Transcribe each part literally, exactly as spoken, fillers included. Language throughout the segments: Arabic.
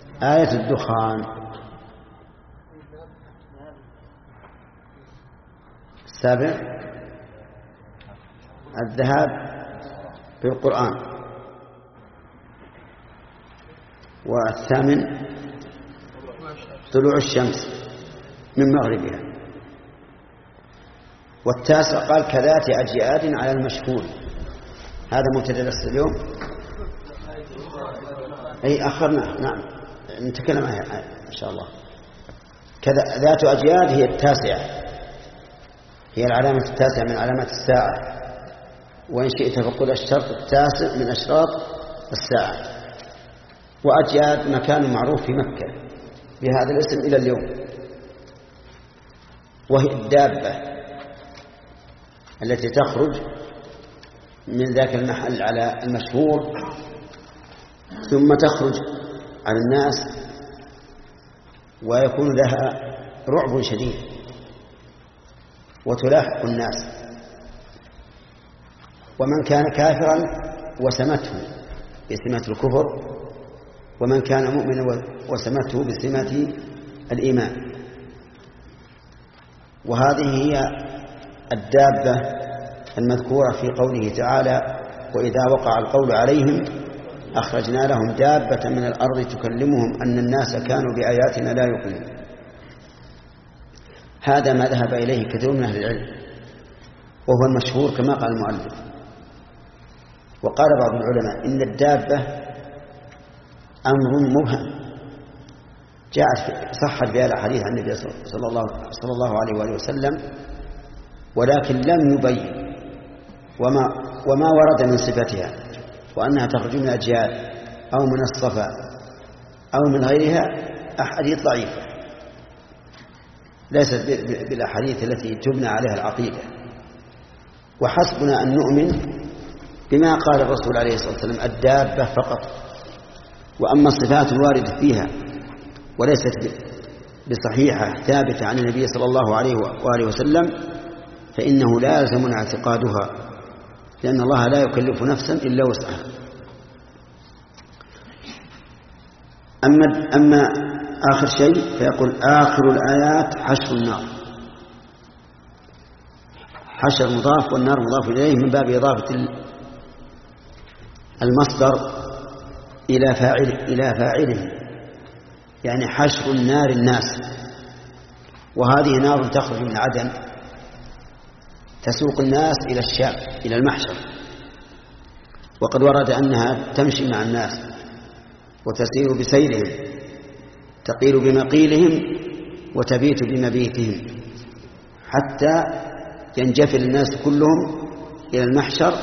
آية الدخان. السابع الذهاب بالقرآن. والثامن طلوع الشمس من مغربها. والتاسع قال كذات أجياد على المشهور. هذا مبتدأ درس اليوم. أي أخرنا نعم نتكلم عنها إن شاء الله. كذا ذات أجياد هي التاسعة، هي العلامة التاسعة من علامات الساعة، وإن شئت فقل الشرط التاسع من أشراط الساعة. وأجياد مكان معروف في مكة بهذا الاسم إلى اليوم، وهي الدابة التي تخرج من ذاك المحل على المشهور ثم تخرج على الناس ويكون لها رعب شديد وتلاحق الناس. ومن كان كافرا وسمته بسمة الكفر، ومن كان مؤمنا وسمته بسمة الإيمان. وهذه هي الدابة المذكورة في قوله تعالى وإذا وقع القول عليهم أخرجنا لهم دابة من الأرض تكلمهم أن الناس كانوا بآياتنا لا يؤمنون. هذا ما ذهب إليه كثير من أهل العلم وهو المشهور كما قال المؤلف. وقال بعض العلماء إن الدابة أمر مبهم جاءت صحت بها الحديث عن النبي صلى الله, صلى الله عليه وآله وسلم، ولكن لم يبين وما, وما ورد من صفتها وأنها تخرج من أجيال أو من الصفا أو من غيرها أحاديث ضعيفة ليست بالأحاديث التي تبنى عليها العقيدة. وحسبنا أن نؤمن بما قال الرسول عليه الصلاة والسلام الدابة فقط. وأما الصفات الواردة فيها وليست بصحيحة ثابتة عن النبي صلى الله عليه وآله وسلم فإنه لازم اعتقادها، لأن الله لا يكلف نفسا إلا وسعها. أما, أما آخر شيء فيقول آخر الآيات حشر النار. حشر مضاف والنار مضاف إليه من باب إضافة المصدر إلى فاعله إلى فاعله يعني حشر النار الناس. وهذه نار تخرج من عدن تسوق الناس إلى الشام إلى المحشر. وقد ورد أنها تمشي مع الناس وتسير بسيرهم، تقيل بمقيلهم وتبيت بمبيتهم، حتى ينجفل الناس كلهم إلى المحشر.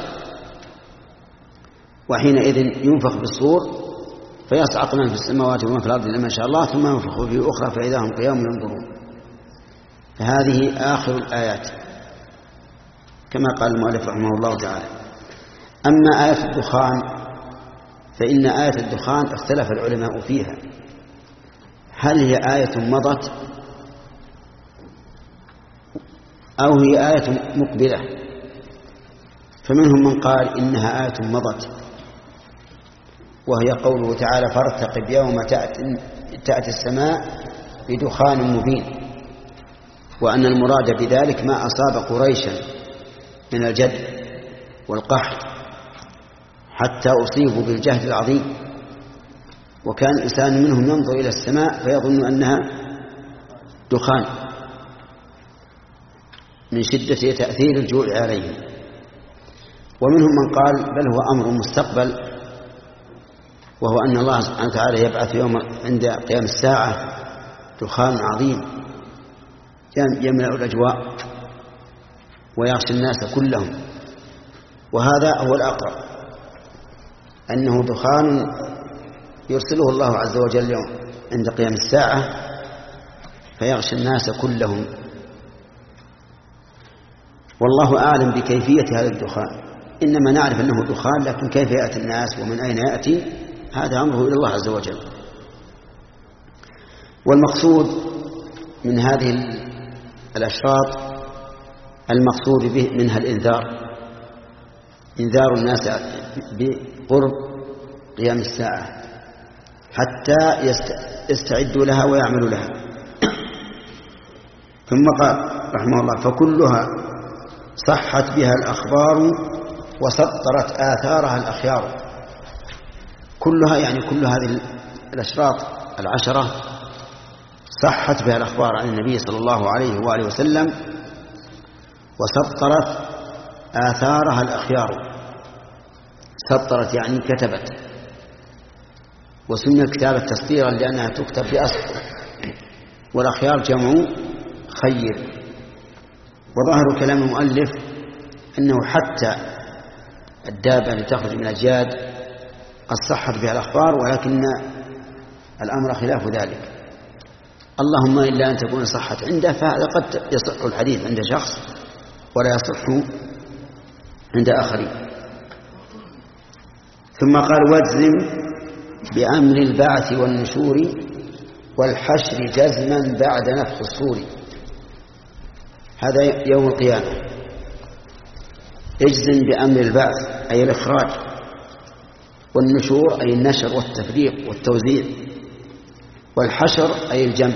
وحينئذ ينفخ بالصور فيصعق من في السماوات ومن في الأرض إلا ما شاء الله، ثم ينفخ في أخرى فإذا هم قيام ينظرون. فهذه آخر الآيات كما قال المؤلف رحمه الله تعالى. أما آية الدخان فإن آية الدخان اختلف العلماء فيها، هل هي آية مضت أو هي آية مقبلة؟ فمنهم من قال إنها آية مضت، وهي قوله تعالى فارتقب يوم تأتي السماء بدخان مبين، وأن المراد بذلك ما أصاب قريشا من الجد والقحط حتى أصيبوا بالجهد العظيم، وكان الإنسان منهم ينظر إلى السماء فيظن أنها دخان من شدة تأثير الجوع عليهم. ومنهم من قال بل هو أمر مستقبل، وهو أن الله سبحانه وتعالى يبعث يوم عند قيام الساعة دخان عظيم يملأ الأجواء ويغشى الناس كلهم. وهذا هو الأقرب، أنه دخان يرسله الله عز وجل يوم عند قيام الساعة فيغشى الناس كلهم. والله أعلم بكيفية هذا الدخان، إنما نعرف أنه دخان، لكن كيف يأتي الناس ومن أين يأتي هذا أمره إلى الله عز وجل. والمقصود من هذه الأشراط المقصود به منها الإنذار، إنذار الناس بقرب قيام الساعة. حتى يستعدوا لها ويعملوا لها. ثم قال رحمه الله: فكلها صحت بها الأخبار وسطرت آثارها الأخيار. كلها يعني كل هذه الأشراط العشرة صحت بها الأخبار عن النبي صلى الله عليه وآله وسلم، وسطرت آثارها الأخيار. سطرت يعني كتبت، وسمي كتابة تسطيرا لأنها تكتب بأسطر، والأخيار جمع خير. وظاهر كلام المؤلف أنه حتى الدابة التي تخرج من الأجياد قد صحت بها الأخبار، ولكن الأمر خلاف ذلك. اللهم إلا أن تكون صحت عنده، فهذا قد يصح الحديث عند شخص ولا يصح عند آخرين. ثم قال: واجزم بأمر البعث والنشور والحشر جزما بعد نفخ الصور. هذا يوم القيامة. اجزم بأمر البعث أي الإخراج، والنشور أي النشر والتفريق والتوزيع، والحشر أي الجمع.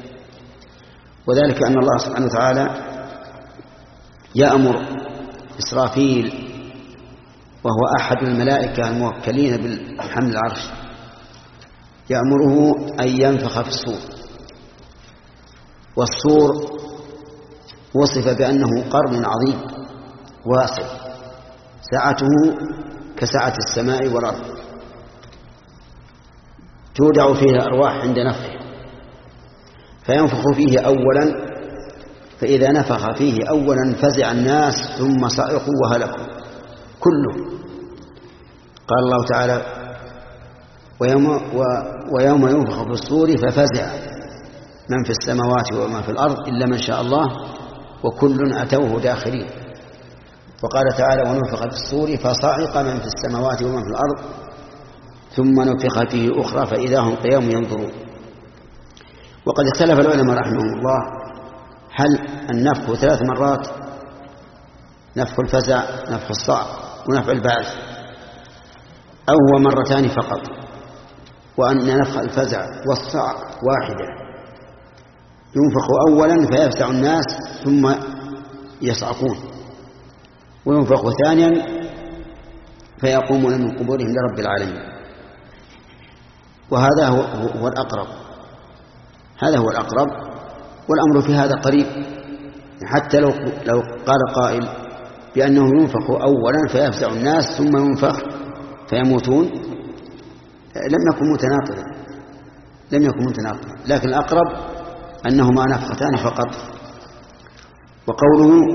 وذلك أن الله سبحانه وتعالى يأمر إسرافيل، وهو أحد الملائكة الموكلين بحمل العرش، يأمره أن ينفخ في الصور. والصور وصف بأنه قرن عظيم واسع، سعته كسعة السماء والأرض، تودع فيه الأرواح عند نفخه، فينفخ فيه أولا، فإذا نفخ فيه أولا فزع الناس ثم صعقوا وهلكوا كله. قال الله تعالى: ويوم, و ويوم ينفخ في الصور ففزع من في السماوات وما في الأرض إلا من شاء الله وكل أتوه داخلين. وقال تعالى: ونفخ في الصور فصعق من في السماوات ومن في الأرض ثم نفخ فيه أخرى فإذا هم قيام ينظرون. وقد اختلف العلماء رحمهم الله هل النفخ ثلاث مرات، نفخ الفزع، نفخ الصعق، ونفخ البعث، أو هو مرتان فقط، وأن نفخ الفزع والصعق واحدة، ينفخ أولا فيفزع الناس ثم يصعقون، وينفخ ثانيا فيقومون من قبورهم لرب العالمين. وهذا هو, هو الأقرب، هذا هو الأقرب، والأمر في هذا قريب. حتى لو, لو قال قائل بأنه ينفخ أولا فيفزع الناس ثم ينفخ فيموتون لم يكن متناقضا، لم يكن متناقضا، لكن الأقرب أنهما نفختان فقط. وقوله: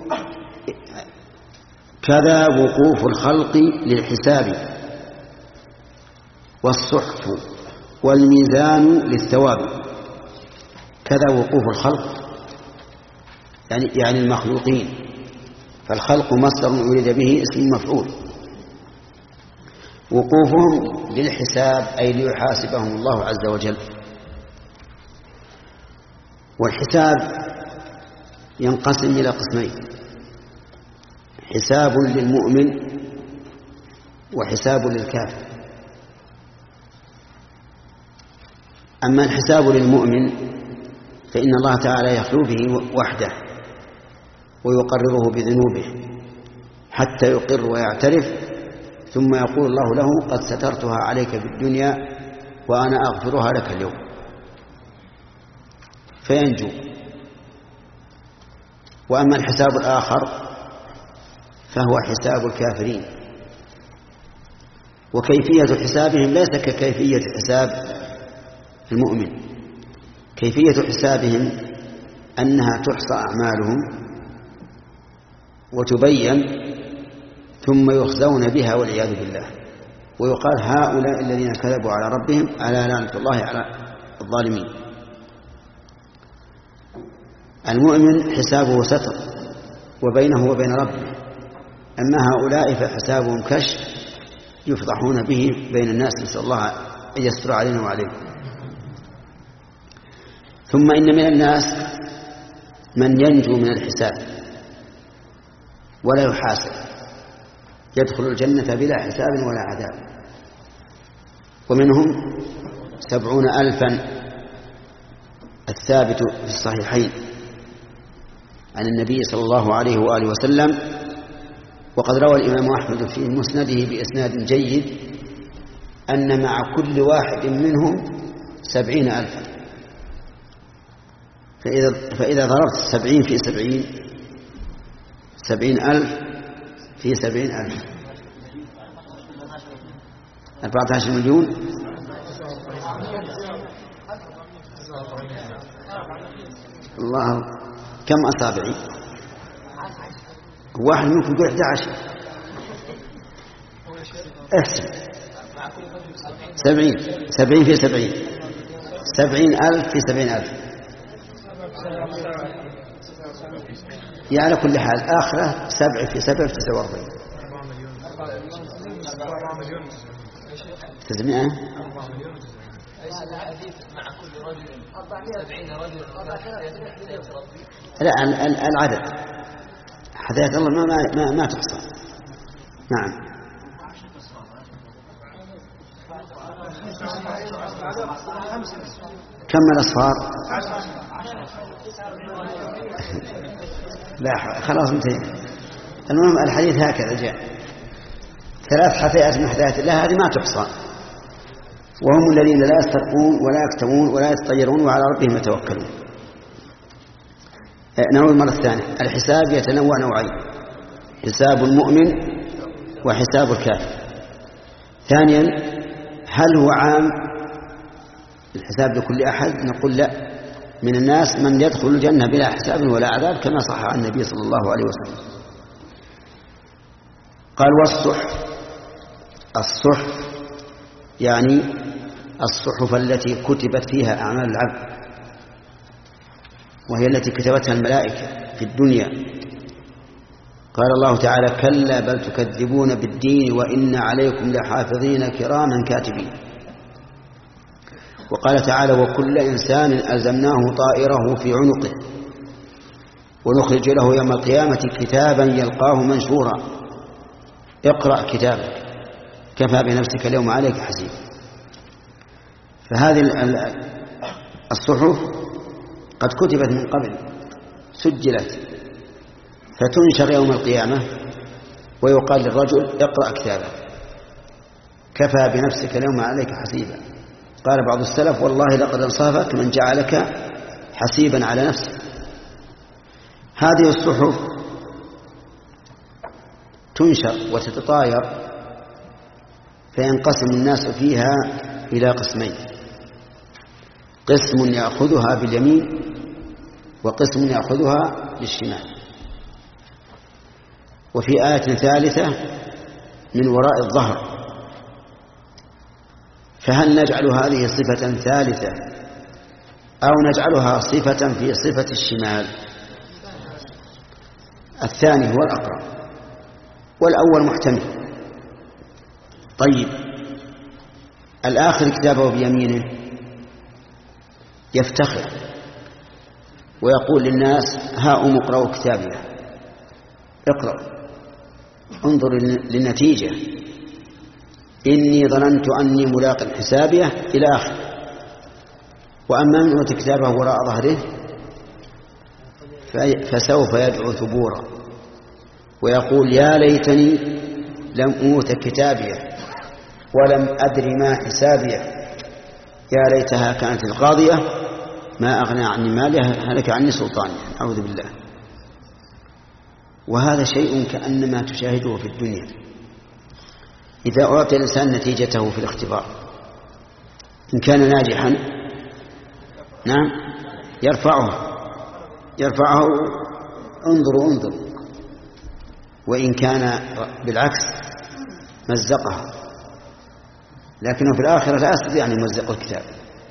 كذا وقوف الخلق للحساب والصحف والميزان للثواب. كذا وقوف الخلق يعني يعني المخلوقين، فالخلق مصدر أريد به اسم مفعول. وقوفهم للحساب أي ليحاسبهم الله عز وجل. والحساب ينقسم إلى قسمين: حساب للمؤمن وحساب للكافر. أما الحساب للمؤمن فإن الله تعالى يخلو به وحده ويقرره بذنوبه حتى يقر ويعترف، ثم يقول الله له: قد سترتها عليك في الدنيا وأنا أغفرها لك اليوم، فينجو. وأما الحساب الآخر فهو حساب الكافرين، وكيفية حسابهم ليس ككيفية حساب المؤمن. كيفية حسابهم أنها تحصى أعمالهم وتبين ثم يخزون بها والعياذ بالله، ويقال: هؤلاء الذين كذبوا على ربهم ألا لعنة الله على الظالمين. المؤمن حسابه ستر وبينه وبين ربه، أما هؤلاء فحسابهم كشف يفضحون به بين الناس، نسأل الله أن يستر علينا وعليكم. ثم إن من الناس من ينجو من الحساب ولا يحاسب، يدخل الجنة بلا حساب ولا عذاب. ومنهم سبعون ألفا الثابت في الصحيحين عن النبي صلى الله عليه وآله وسلم. وقد روى الإمام أحمد في مسنده بإسناد جيد أن مع كل واحد منهم سبعين ألفا. فإذا, فإذا ضربت سبعين في سبعين سبعين ألف في سبعين ألف أربعة عشر مليون. الله، كم أصابعي؟ واحد منكم يقول أحد عشر. احسب سبعين سبعين في سبعين سبعين ألف في سبعين ألف. يعني على كل حال آخرة سبع في سبع في تسعة وأربعين. تسمعه لا العدد حدث الله ما ما ما تحصى. نعم. كم الأصفار؟ لا خلاص انتهي. المهم الحديث هكذا جاء ثلاث حثيات من حثيات الله هذه ما تحصى. وهم الذين لا يسترقون ولا يكتمون ولا يتطيرون وعلى ربهم يتوكلون. نعود مرة ثانية. الحساب يتنوع نوعين: حساب المؤمن وحساب الكافر. ثانيا، هل هو عام الحساب لكل أحد؟ نقول لا، من الناس من يدخل الجنة بلا حساب ولا عذاب كما صح عن النبي صلى الله عليه وسلم. قال والصحف. الصحف يعني الصحف التي كتبت فيها أعمال العبد، وهي التي كتبتها الملائكة في الدنيا. قال الله تعالى: كلا بل تكذبون بالدين وإن عليكم لحافظين كراما كاتبين. وقال تعالى: وكل إنسان ألزمناه طائره في عنقه ونخرج له يوم القيامة كتابا يلقاه منشورا اقرأ كتابك كفى بنفسك اليوم عليك حسيب. فهذه الصحف قد كتبت من قبل، سجلت، فتنشر يوم القيامة ويقال للرجل: اقرأ كتابك كفى بنفسك اليوم عليك حسيبا. قال بعض السلف: والله لقد انصافك من جعلك حسيبا على نفسك. هذه الصحف تنشر وتتطاير، فينقسم الناس فيها إلى قسمين: قسم يأخذها باليمين وقسم يأخذها بالشمال. وفي آية ثالثة: من وراء الظهر. فهل نجعل هذه صفة ثالثة أو نجعلها صفة في صفة الشمال؟ الثاني هو الأقرب والأول محتمل. طيب، الآخر كتابه بيمينه يفتخر ويقول للناس: هاؤم اقرأوا كتابي، اقرأوا، انظر للنتيجة، إني ظننت أني ملاق حسابيه إلى آخر. وأما من أوتي كتابه وراء ظهره فسوف يدعو ثبورا ويقول: يا ليتني لم أوت كتابيه ولم أدر ما حسابيه، يا ليتها كانت القاضية ما أغنى عني مالها هلك عني سلطاني. أعوذ بالله. وهذا شيء كأنما تشاهده في الدنيا. إذا أعطي الإنسان نتيجته في الاختبار، إن كان ناجحا نعم يرفعه يرفعه انظروا انظروا، وإن كان بالعكس مزقها. لكنه في الآخرة لا يستطيع أن يمزق الكتاب،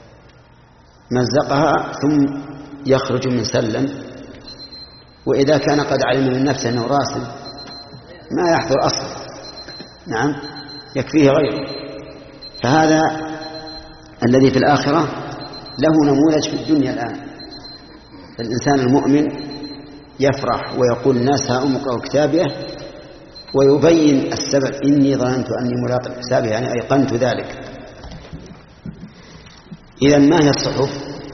مزقها ثم يخرج من سلم، وإذا كان قد علم من نفسه أنه راسل ما يحضر أصلا، نعم يكفيه غيره. فهذا الذي في الآخرة له نموذج في الدنيا الآن. الإنسان المؤمن يفرح ويقول: الناس هاؤم اقرأوا كتابيه، ويبين السبب: إني ظننت أني ملاق حسابي، يعني أيقنت ذلك. إذن ما هي الصحف؟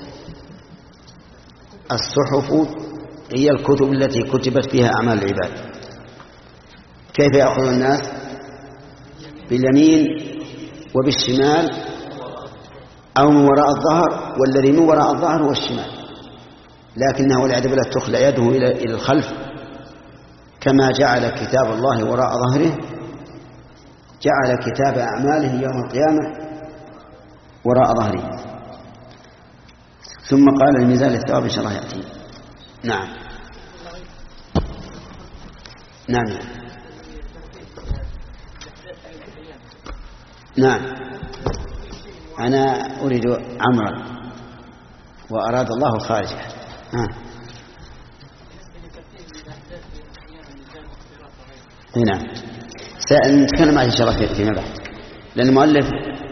الصحف هي الكتب التي كتبت فيها أعمال العباد. كيف يأخذ الناس؟ باليمين وبالشمال أو من وراء الظهر، والذي من وراء الظهر هو الشمال، لكنه والعياذ بالله تخلع يده إلى الخلف، كما جعل كتاب الله وراء ظهره جعل كتاب أعماله يوم القيامة وراء ظهره. ثم قال الميزان الثواب إن شاء الله يأتي. نعم نعم نعم أنا أريد عمرا وأراد الله خارجه. ها نعم سنتكلم عنه إن شاء الله فيما بعد، لأن المؤلف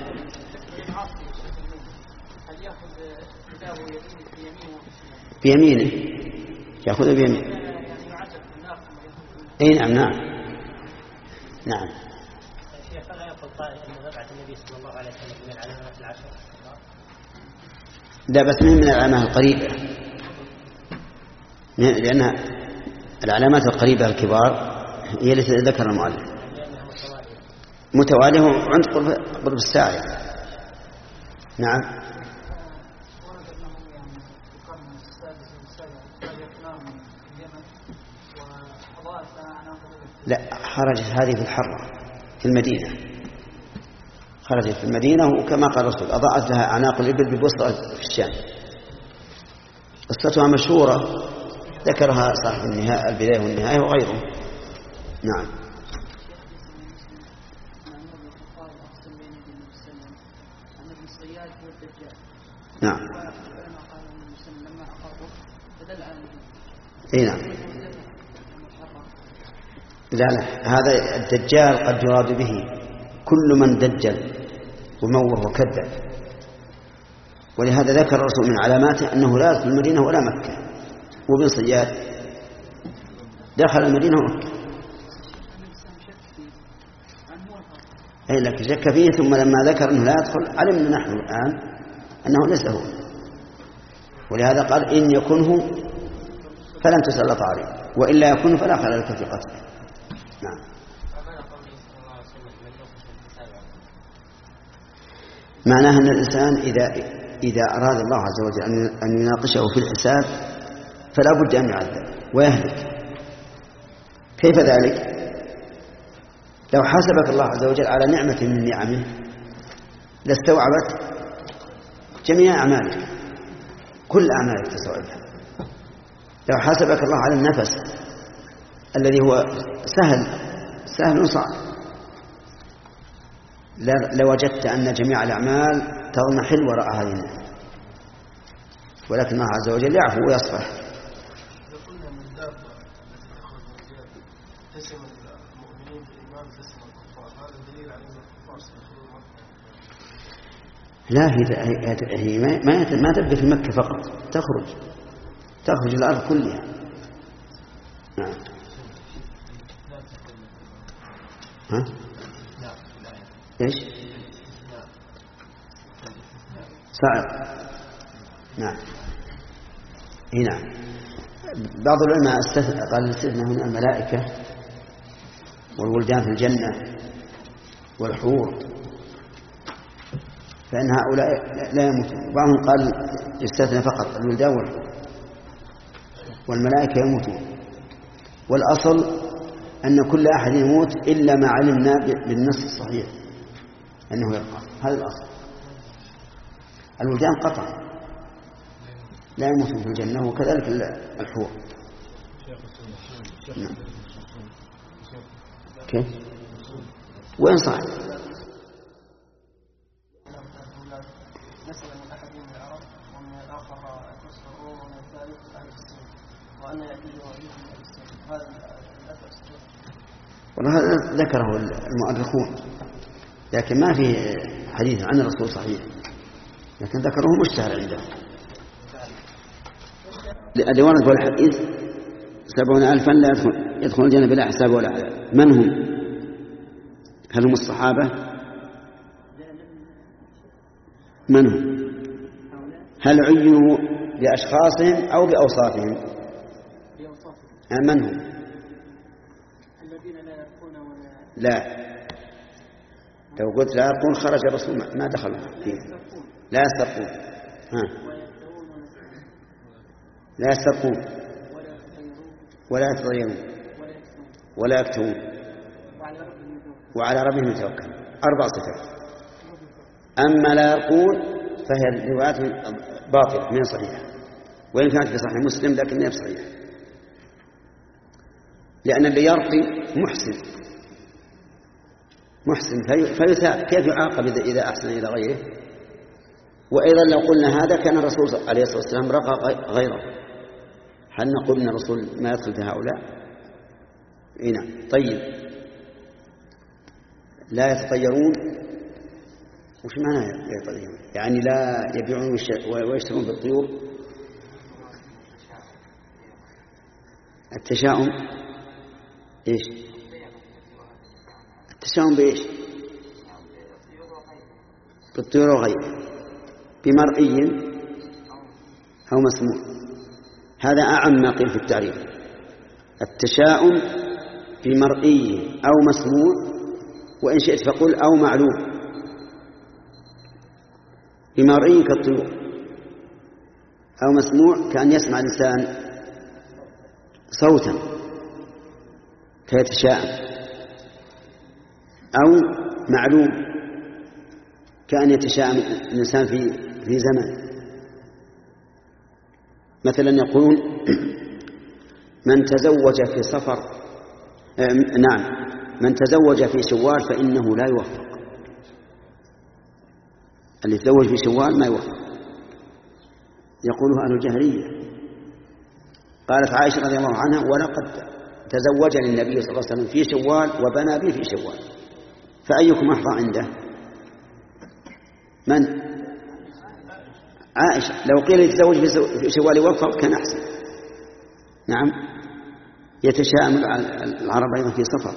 بيمينه يأخذ بيمينه. أي نعم نعم نعم. شيخ لا يقول قائل أن مبعث النبي صلى الله عليه وسلم من العلامات العشر؟ لا، بس من من العلامات القريبة، لأن العلامات القريبة الكبار هي التي ذكر المؤلف متوالية عند قرب الساعة. نعم. لا، خرجت هذه في الحرة في المدينة، خرجت في المدينة، وكما قال الرسول أضاءت لها أعناق الإبل ببصرة في الشام. قصتها مشهورة ذكرها صاحب النهاية البداية والنهاية وغيره. نعم. نعم. اي نعم. لا لا، هذا الدجال قد يراد به كل من دجل ومور وكذب، ولهذا ذكر الرسول من علاماته أنه لا يدخل المدينة ولا مكة. وابن صياد دخل المدينة ومكة، أي لك شك فيه، ثم لما ذكر أنه لا يدخل علمنا نحن الآن أنه ليس هو، ولهذا قال إن يكنه فلن تسلط عليه، وإلا يكون فلا خلل لك في قتله. نعم. معناها أن الإنسان إذا إذا أراد الله عز وجل أن يناقشه في الحساب فلا بد أن يعذب ويهلك. كيف ذلك؟ لو حاسبك الله عز وجل على نعمة من نعمه لاستوعبت جميع أعمالك، كل أعمالك تستوعبها. لو حاسبك الله على النفس الذي هو سهل سهل صعب لوجدت أن جميع الأعمال تضمحل وراء هذه النعمة، ولكن الله عز وجل يعفو ويصفح. لا، هي ما تبقى في مكة فقط، تخرج تخرج الأرض كلها. نعم. ها؟ ايش؟ صعب. نعم. هنا بعض العلماء استثنى قال استثنى هنا الملائكة والولدان في الجنة والحور، فإن هؤلاء لا يموتون. بعضهم قال يستثنى فقط الولدان والحور، والملائكة يموتون. والأصل أن كل أحد يموت إلا ما علمنا بالنص الصحيح أنه يبقى، هذا الأصل. الولدان قطع لا يموتون في الجنة، وكذلك الحور. نعم. كيف؟ وين صعب؟ والله ذكره المؤرخون، لكن ما في حديث عن الرسول صحيح، لكن ذكره مشتهر عندهم. الورد والحديث سبعون ألفا لا يدخل, يدخل الجنة بلا حساب ولا عذاب. من هم؟ هل هم الصحابة؟ من هم؟ هل عينوا بأشخاصهم أو بأوصافهم؟ بأوصافهم. من هم؟ الذين لا يرقون ولا لا، لو قلت لا يرقون خرج الرسول ما دخل فيه. لا يسترقون. ها. لا يسترقون ولا يتطيرون ولا يكتوون وعلى ربهم يتوكلون. أربع صفات. أما لا يرقون فهي روايات باطلة من صحيحة، وإن كانت في صحيح مسلم لكن ليس صحيح، لأن اللي يرقي محسن محسن فيثاب، كيف يعاقب إذا أحسن إلى غيره؟ وأيضا لو قلنا هذا كان الرسول عليه الصلاة والسلام رقى غيره، هل نقول أن الرسول ما يدخل في هؤلاء؟ نعم. طيب، لا يتطيرون، وش معنى يتطيرون؟ يعني لا يبيعون ويشترون بالطيور. التشاؤم إيش؟ التشاؤم بإيش؟ بالطيور وغيره، بمرئي أو مسموع. هذا أعم ما قيل في التعريف. التشاؤم بمرئي أو مسموع، وإن شئت فقل أو معلوم. بمرئي كالطيور، أو مسموع كأن يسمع الإنسان صوتا فيتشاءم، أو معلوم كأن يتشاءم الإنسان في في زمن. مثلا يقولون من تزوج في صفر آه نعم من تزوج في شوال فإنه لا يوفق. اللي تزوج في شوال ما يوفق، يقولها أهل الجاهلية. قالت عائشة رضي الله عنها: ولقد تزوجني النبي صلى الله عليه وسلم في شوال وبنى بي في شوال، فأيكم أحظى عنده؟ من؟ عائشة. لو قيل يتزوج في شوال يوفق كان أحسن. نعم. يتشاءم العرب أيضا في صفر.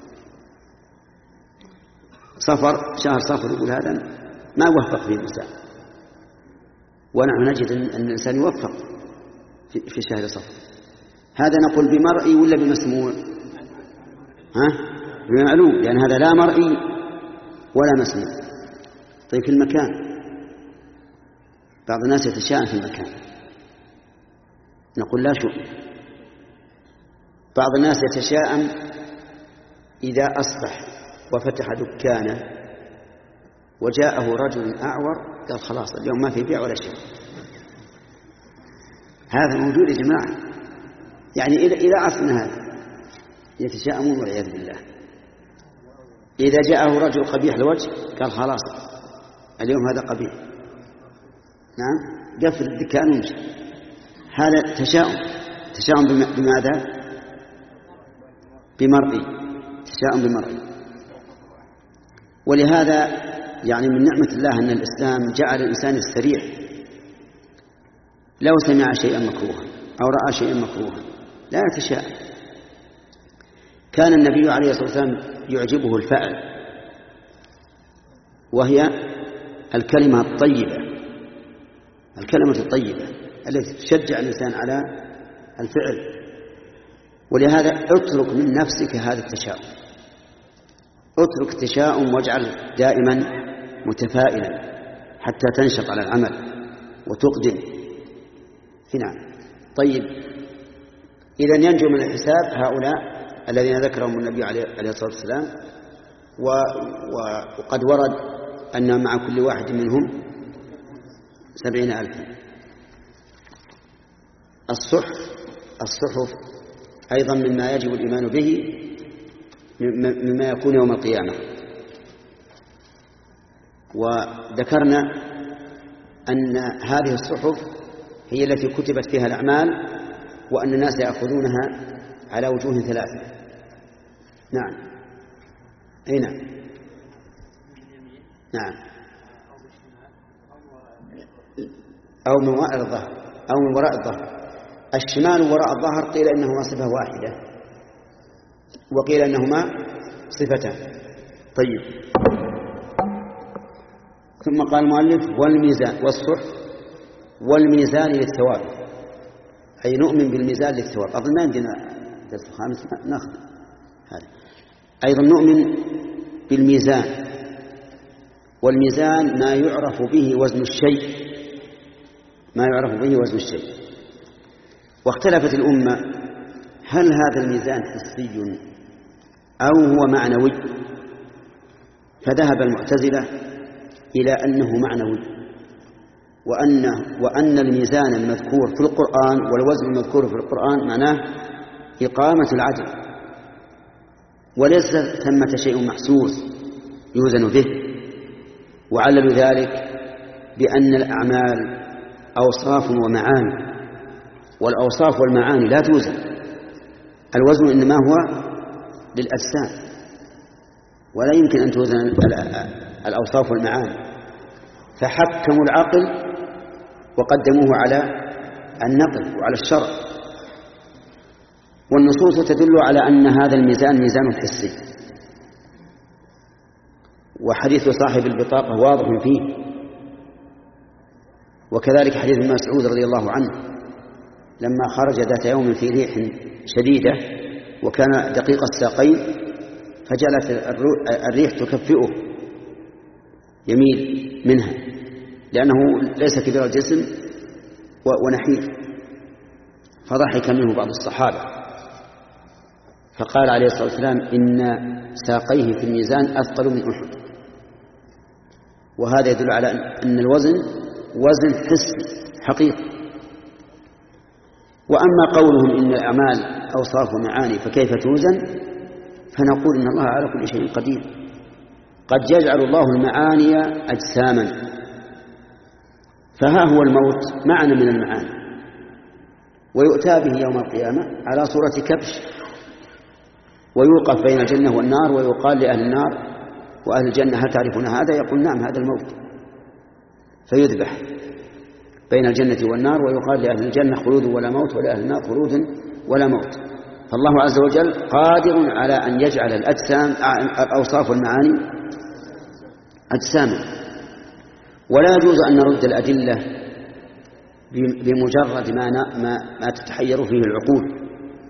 صفر شهر صفر يقول هذا ما وفق فيه الإنسان، ونحن نجد أن الإنسان يوفق في شهر صفر. هذا نقول بمرئي ولا بمسموع؟ ها؟ بمعلوم، لأن هذا لا مرئي ولا مسموع. طيب في المكان، بعض الناس يتشاءم في المكان، نقول لا شؤم. بعض الناس يتشاءم إذا أصبح وفتح دكانه وجاءه رجل أعور قال خلاص اليوم ما في بيع ولا شيء. هذا موجود يا جماعة، يعني إلى إلى عصرنا هذا يتشاءمون والعياذ بالله. إذا جاءه رجل قبيح الوجه قال خلاص اليوم هذا قبيح، نعم، قفل الدكان ومشي. هذا تشاؤم. تشاؤم بماذا؟ بمرئي. تشاؤم بمرئي. ولهذا يعني من نعمة الله أن الإسلام جعل الإنسان السريع، لو سمع شيئا مكروها أو رأى شيئا مكروها لا يتشاءم. كان النبي عليه الصلاة والسلام يعجبه الفعل، وهي الكلمة الطيبة، الكلمة الطيبة التي تشجع الإنسان على الفعل. ولهذا اترك من نفسك هذا التشاؤم، اترك التشاؤم واجعل دائما متفائلا حتى تنشط على العمل وتقدم. نعم. طيب، إذن ينجو من الحساب هؤلاء الذين ذكرهم النبي عليه الصلاة والسلام، وقد ورد أن مع كل واحد منهم سبعين ألفا. الصحف الصحف أيضا مما يجب الإيمان به، مما يكون يوم القيامة. وذكرنا أن هذه الصحف هي التي كتبت فيها الأعمال، وأن الناس يأخذونها على وجوه ثلاثة. نعم. أي نعم. نعم. أو من وراء الظهر أو من وراء الظهر. الشمال وراء الظهر قيل إنهما صفة واحدة، وقيل إنهما صفتان. طيب، ثم قال المؤلف: والميزان والصحف والميزان للثواب، أي نؤمن بالميزان للثواب. أظن ما عندنا درس الخامس ناخذ هذا. أيضا نؤمن بالميزان، والميزان ما يعرف به وزن الشيء، ما يعرف به وزن الشيء. واختلفت الأمة هل هذا الميزان حسي أو هو معنوي، فذهب المعتزلة إلى أنه معنوي، وأن, وأن الميزان المذكور في القرآن والوزن المذكور في القرآن معناه إقامة العدل، وليس ثمة شيء محسوس يوزن به. وعللوا ذلك بأن الأعمال أوصاف ومعاني، والأوصاف والمعاني لا توزن، الوزن إنما هو للأجسام، ولا يمكن أن توزن الأوصاف والمعاني. فحكموا العقل وقدموه على النقل وعلى الشرع، والنصوص تدل على أن هذا الميزان ميزان حسي. وحديث صاحب البطاقة واضح فيه، وكذلك حديث ابن مسعود رضي الله عنه لما خرج ذات يوم في ريح شديدة وكان دقيق الساقين، فجعلت الريح تكفئه يميل منها لأنه ليس كبير الجسم ونحيف، فضحك منه بعض الصحابة، فقال عليه الصلاة والسلام إن ساقيه في الميزان أثقل من أحد. وهذا يدل على أن الوزن وزن حسي حقيقي. وأما قولهم إن الأعمال أوصاف ومعاني فكيف توزن، فنقول إن الله على كل شيء قدير، قد يجعل الله المعاني أجساما، فها هو الموت معنى من المعاني، ويؤتى به يوم القيامة على صورة كبش، ويوقف بين الجنة والنار، ويقال لأهل النار وأهل الجنة هل تعرفون هذا؟ يقول نعم هذا الموت، فيذبح بين الجنة والنار، ويقال لأهل الجنة خلود ولا موت، ولأهل النار خلود ولا موت. فالله عز وجل قادر على أن يجعل الأجسام الأوصاف والمعاني أجساما، ولا يجوز أن نرد الأدلة بمجرد ما, ما, ما تتحير فيه العقول.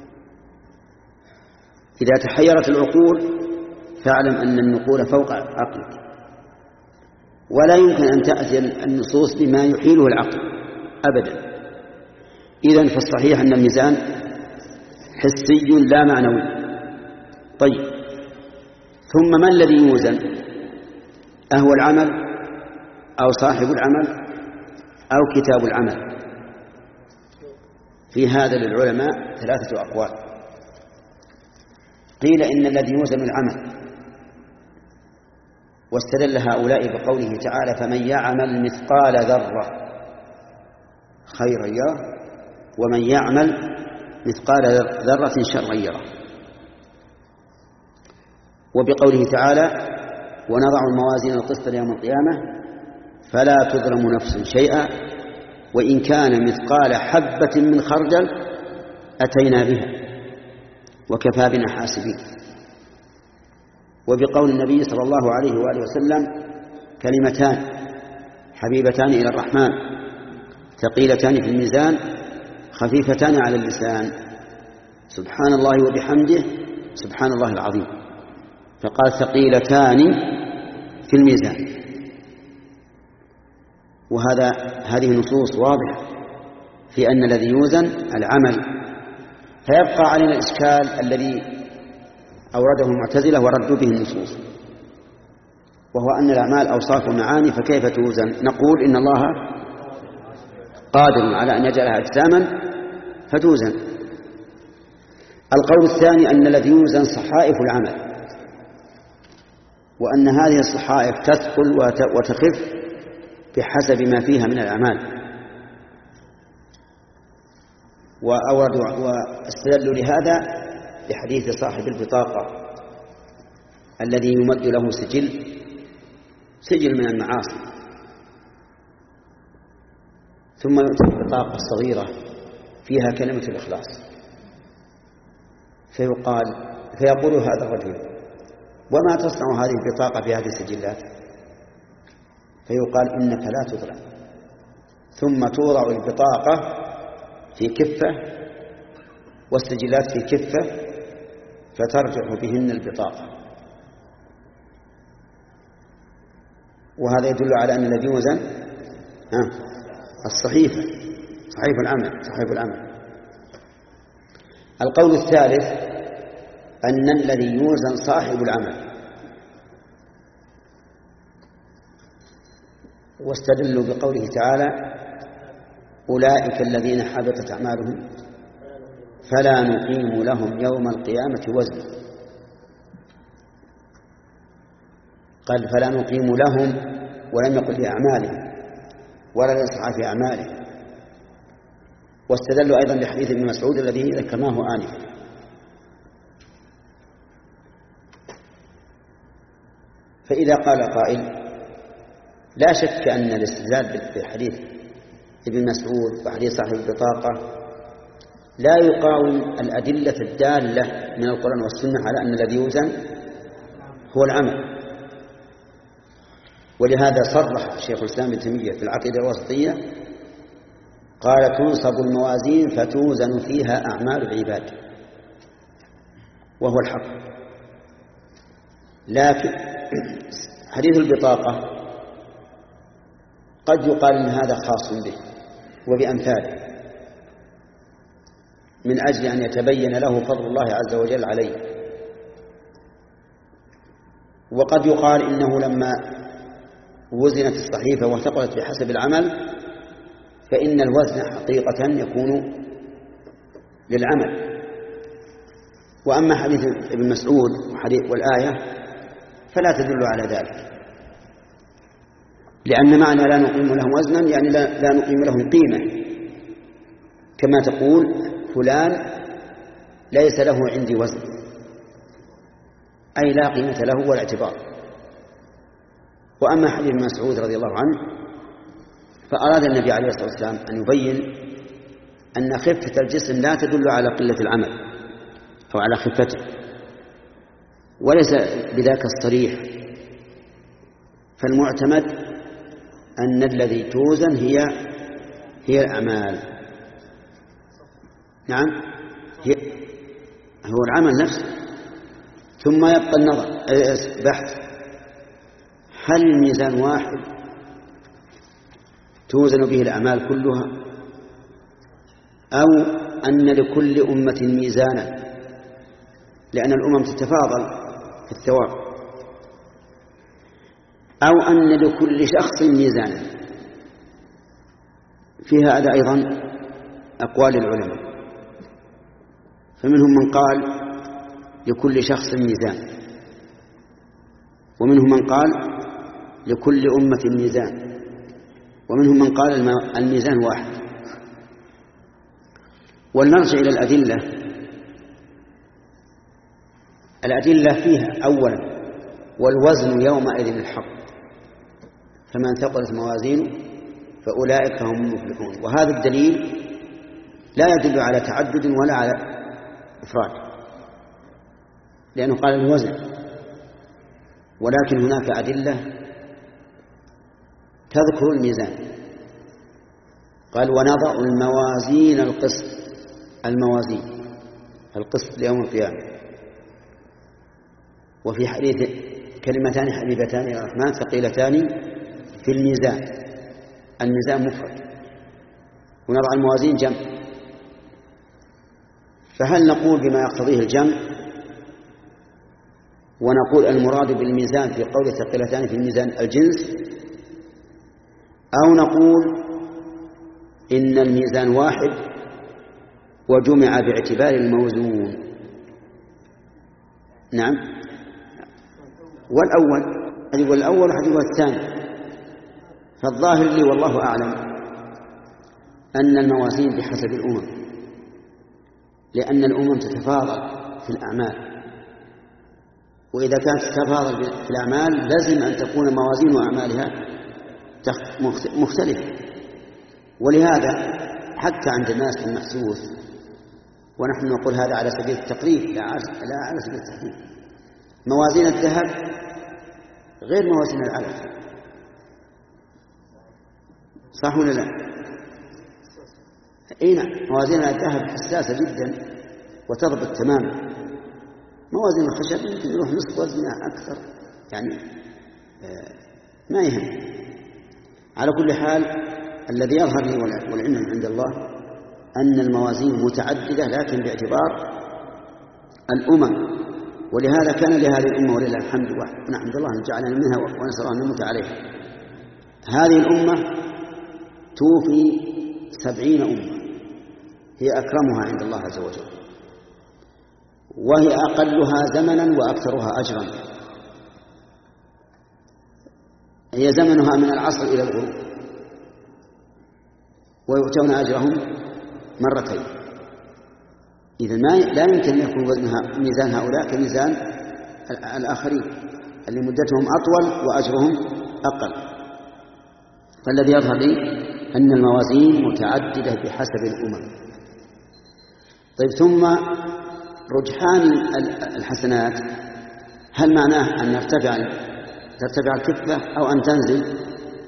إذا تحيرت العقول فاعلم أن النقول فوق عقلك، ولا يمكن أن تأتي النصوص بما يحيله العقل أبدا. إذن فالصحيح أن الميزان حسي لا معنوي. طيب، ثم ما الذي يوزن؟ أهو العمل أو صاحب العمل أو كتاب العمل؟ في هذا للعلماء ثلاثة أقوال. قيل إن الذي يوزن العمل، واستدل هؤلاء بقوله تعالى فمن يعمل مثقال ذرة خيرا يره ومن يعمل مثقال ذرة شرا يره، وبقوله تعالى ونضع الموازين القسط ليوم القيامة فلا تظلم نفس شيئا وإن كان مثقال حبة من خردل أتينا بها وكفى بنا حاسبين. وبقول النبي صلى الله عليه وآله وسلم كلمتان حبيبتان إلى الرحمن ثقيلتان في الميزان خفيفتان على اللسان سبحان الله وبحمده سبحان الله العظيم، فقال ثقيلتان في الميزان. وهذا هذه نصوص واضحة في أن الذي يوزن العمل. فيبقى علينا الإشكال الذي أورده المعتزلة وردوا به النصوص، وهو أن الأعمال أوصاف ومعاني فكيف توزن؟ نقول إن الله قادر على أن يجعلها أجساما فتوزن. القول الثاني أن الذي يوزن صحائف العمل، وأن هذه الصحائف تثقل وتخف بحسب ما فيها من الأعمال. وأوردوا واستدلوا لهذا بحديث صاحب البطاقة الذي يمد له سجل سجل من المعاصي، ثم يؤتى البطاقة الصغيرة فيها كلمة الإخلاص، فيقال فيقول هذا الرجل وما تصنع هذه البطاقة بهذه السجلات؟ فيقال إنك لا تظلم، ثم توضع البطاقة في كفة والسجلات في كفة فترجع بهن البطاقة. وهذا يدل على أن الذي يوزن الصحيفة، صحيفة العمل، صحيفة العمل. القول الثالث أن الذي يوزن صاحب العمل، واستدلوا بقوله تعالى: أولئك الذين حبطت أعمالهم فلا نقيم لهم يوم القيامة وزنا. قال فلا نقيم لهم، ولم يقل لأعمالهم ولا يسعى في أعمالهم. واستدلوا أيضا بحديث ابن مسعود الذي ذكرناه آنفا. فإذا قال قائل: لا شك أن الاستدلال بحديث ابن مسعود وحديث صاحب البطاقة لا يقاوم الأدلة الدالة من القرآن والسنة على أن الذي يوزن هو العمل. ولهذا صرح شيخ الإسلام ابن تيمية في العقيدة الوسطية قال: تنصب الموازين فتوزن فيها أعمال العباد، وهو الحق. لكن حديث البطاقة قد يقال إن هذا خاص به وبأمثاله من أجل أن يتبين له فضل الله عز وجل عليه. وقد يقال إنه لما وزنت الصحيفة وثقلت بحسب العمل فإن الوزن حقيقة يكون للعمل. وأما حديث ابن مسعود والآية فلا تدل على ذلك، لأن معنى لا نقيم لهم وزنا يعني لا, لا نقيم لهم قيمة، كما تقول فلان ليس له عندي وزن، أي لا قيمة له ولا اعتبار. وأما حديث ابن مسعود رضي الله عنه فأراد النبي عليه الصلاة والسلام أن يبين أن خفة الجسم لا تدل على قلة العمل أو على خفته، وليس بذاك الصريح. فالمعتمد أن الذي توزن هي هي الأعمال. نعم، هي هو العمل نفسه. ثم يبقى النظر بحث: هل الميزان واحد توزن به الأعمال كلها، أو أن لكل أمة ميزانا، لأن الأمم تتفاضل في الثواب، أو أن لكل شخص ميزانا؟ في هذا أيضا أقوال العلماء، فمنهم من قال لكل شخص ميزان، ومنهم من قال لكل أمة ميزان، ومنهم من قال الميزان واحد. ولنرجع إلى الأدلة. الأدلة فيها أولا: والوزن يومئذ الحق فمن ثقلت موازينه فأولئك هم المفلحون. وهذا الدليل لا يدل على تعدد ولا على إفراد، لأنه قال الوزن. ولكن هناك أدلة تذكر الميزان. قال: ونضع الموازين القسط، الموازين القسط ليوم القيامة. وفي حديث: كلمتان حبيبتان إلى الرحمن ثقيلتان في الميزان. الميزان مفرد، ونضع الموازين جمع. فهل نقول بما يقتضيه الجمع ونقول المراد بالميزان في قول ثقيلتان في الميزان الجنس، أو نقول إن الميزان واحد وجمع باعتبار الموزون؟ نعم، والأول حديث الأول حديث الثاني. فالظاهر لي والله أعلم أن الموازين بحسب الأمم، لأن الأمم تتفاضل في الأعمال، وإذا كانت تتفاضل في الأعمال لازم أن تكون موازين أعمالها مختلفة. ولهذا حتى عند الناس في المحسوس، ونحن نقول هذا على سبيل التقريب لا على سبيل التحديد، موازين الذهب غير موازين العلف، صح ولا لا؟ اي نعم، موازين الذهب حساسة جدا وتضبط تماما. موازين الخشب يمكن يروح نصف وزنها أكثر، يعني ما يهم. على كل حال الذي يظهر لي والعلم عند الله أن الموازين متعددة، لكن باعتبار الأمم، ولهذا كان لهذه الأمة ولله الحمد ونحمد الله أن جعلنا منها ونسأل الله أن نموت عليها. هذه الأمة توفي سبعين أمة هي أكرمها عند الله عز وجل، وهي أقلها زمنا وأكثرها أجرا. هي زمنها من العصر إلى الغروب، ويؤتون أجرهم مرتين. إذا ما لا يمكن أن يكون وزنها ميزان هؤلاء كميزان الآخرين اللي مدتهم أطول وأجرهم أقل. فالذي يظهر لي أن الموازين متعددة بحسب الأمم. طيب، ثم رجحان الحسنات هل معناه أن يرتفع ترتفع الكفة أو أن تنزل؟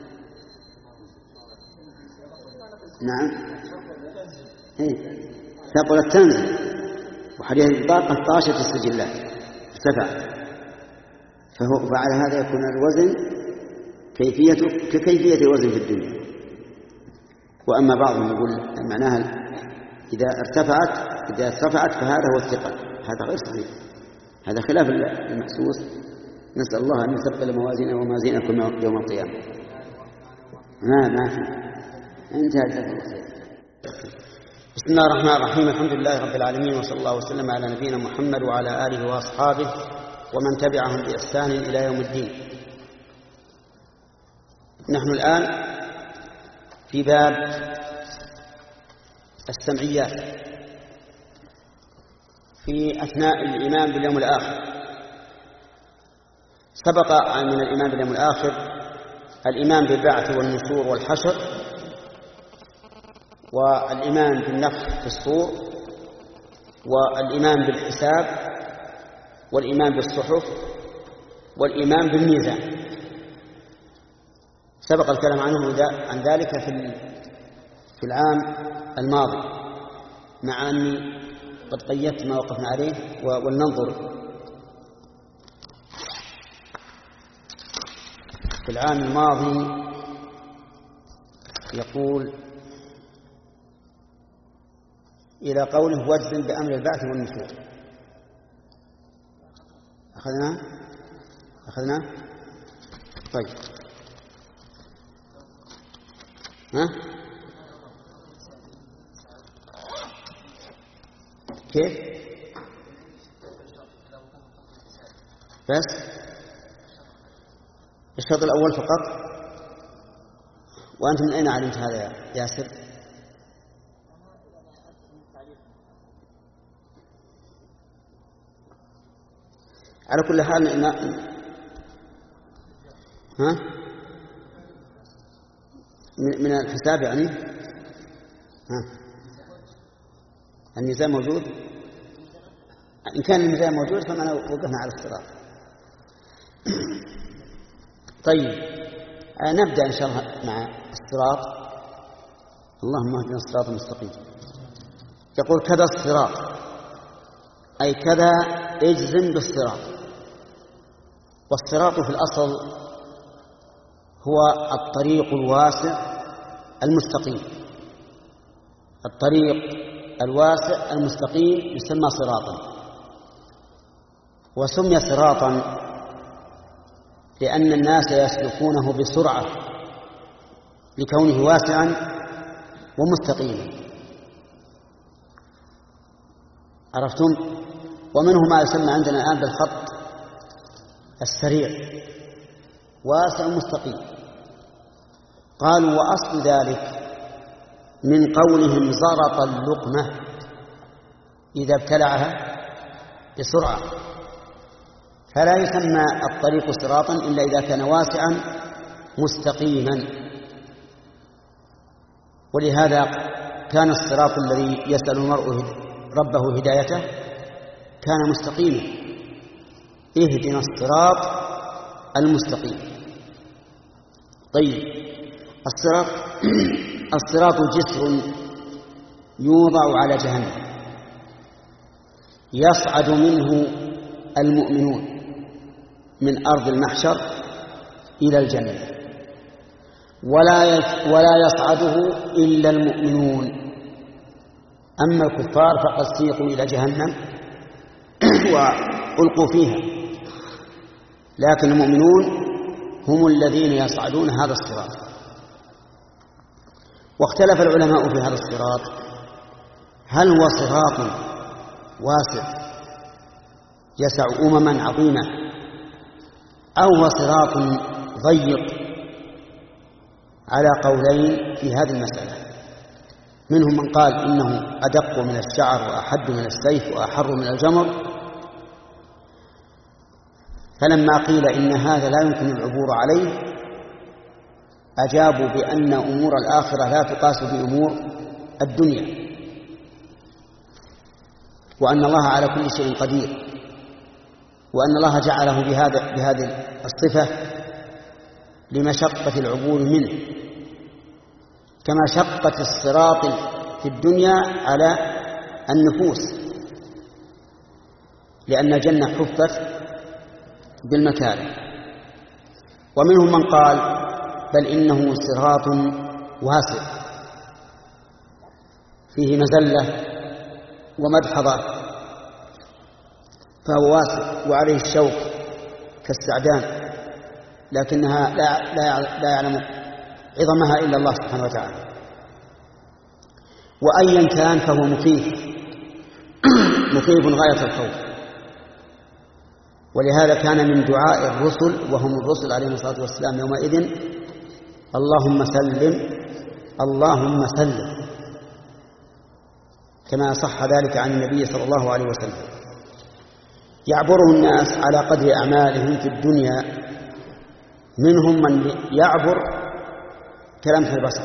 نعم، إيه؟ ثقلت تنزل، وحديث البطاقة طاشت السجلات ارتفع. فهو فعلى هذا يكون الوزن كيفيته ككيفية الوزن في الدنيا. وأما بعضهم يقول معناها إذا ارتفعت إذا ارتفعت فهذا هو الثقل. هذا غير صحيح، هذا خلاف المحسوس. نسأل الله أن يثقل موازيننا وموازينكم يوم القيامة. ما ما في انتهى. بسم الله الرحمن الرحيم. الحمد لله رب العالمين، وصلى الله وسلم على نبينا محمد وعلى آله وأصحابه ومن تبعهم بإحسان إلى يوم الدين. نحن الآن في باب السمعيات في أثناء الإيمان باليوم الآخر. سبق من الإيمان باليوم الآخر الإيمان بالبعث والنشور والحشر، والإيمان بالنفخ في الصور، والإيمان بالحساب، والإيمان بالصحف، والإيمان بالميزان. سبق الكلام عنه عن ذلك في في العام الماضي، مع أني قد قيدت ما وقفنا عليه. ولننظر في العام الماضي. يقول إلى قوله واجزم بأمر البعث والنشور. أخذنا أخذنا طيب، ها كيف بس الشوط الأول فقط. وأنت من أين علمت هذا يا ياسر؟ على كل حال ما ها من الحساب يعني ها الميزان موجود. إن كان الميزان موجود فمن وقفنا على الصراط. طيب، نبدأ إن شاء الله مع الصراط. اللهم اهدنا الصراط المستقيم. يقول كذا الصراط، أي كذا اجزم بالصراط. والصراط في الأصل هو الطريق الواسع المستقيم. الطريق الواسع المستقيم يسمى صراطا، وسمي صراطا لأن الناس يسلكونه بسرعة لكونه واسعا ومستقيما. عرفتم؟ ومنه ما يسمى عندنا الآن بالخط السريع، واسع مستقيم. قالوا وأصل ذلك من قولهم زرط اللقمة إذا ابتلعها بسرعة، فلا يسمى الطريق صراطا إلا إذا كان واسعا مستقيما. ولهذا كان الصراط الذي يسأل المرء ربه هدايته كان مستقيما. اهدنا الصراط المستقيم. طيب، الصراط الصراط جسر يوضع على جهنم يصعد منه المؤمنون من أرض المحشر إلى الجنة، ولا ولا يصعده إلا المؤمنون، أما الكفار فقد سيقوا إلى جهنم وألقوا فيها، لكن المؤمنون هم الذين يصعدون هذا الصراط. واختلف العلماء في هذا الصراط، هل هو صراط واسع يسع أمما عظيمة، أو هو صراط ضيق، على قولين في هذه المسألة. منهم من قال إنه أدق من الشعر وأحد من السيف وأحر من الجمر، فلما قيل إن هذا لا يمكن العبور عليه أجابوا بأن أمور الآخرة لا تقاس بأمور الدنيا، وأن الله على كل شيء قدير، وأن الله جعله بهذا بهذه الصفة لمشقة العبور منه، كما شقت الصراط في الدنيا على النفوس، لأن الجنة حفت بالمكاره. ومنهم من قال بل إنه صراط واسع فيه مزلة ومدحضة، فهو واسع وعليه الشوك كالسعدان، لكنها لا, لا, لا يعلم عظمها إلا الله سبحانه وتعالى. وأيا كان فهو مخيف مخيف غاية الخوف. ولهذا كان من دعاء الرسل، وهم الرسل عليهم الصلاة والسلام يومئذ: اللهم سلم اللهم سلم، كما صح ذلك عن النبي صلى الله عليه وسلم. يعبره الناس على قدر أعمالهم في الدنيا، منهم من يعبر كلمح البصر،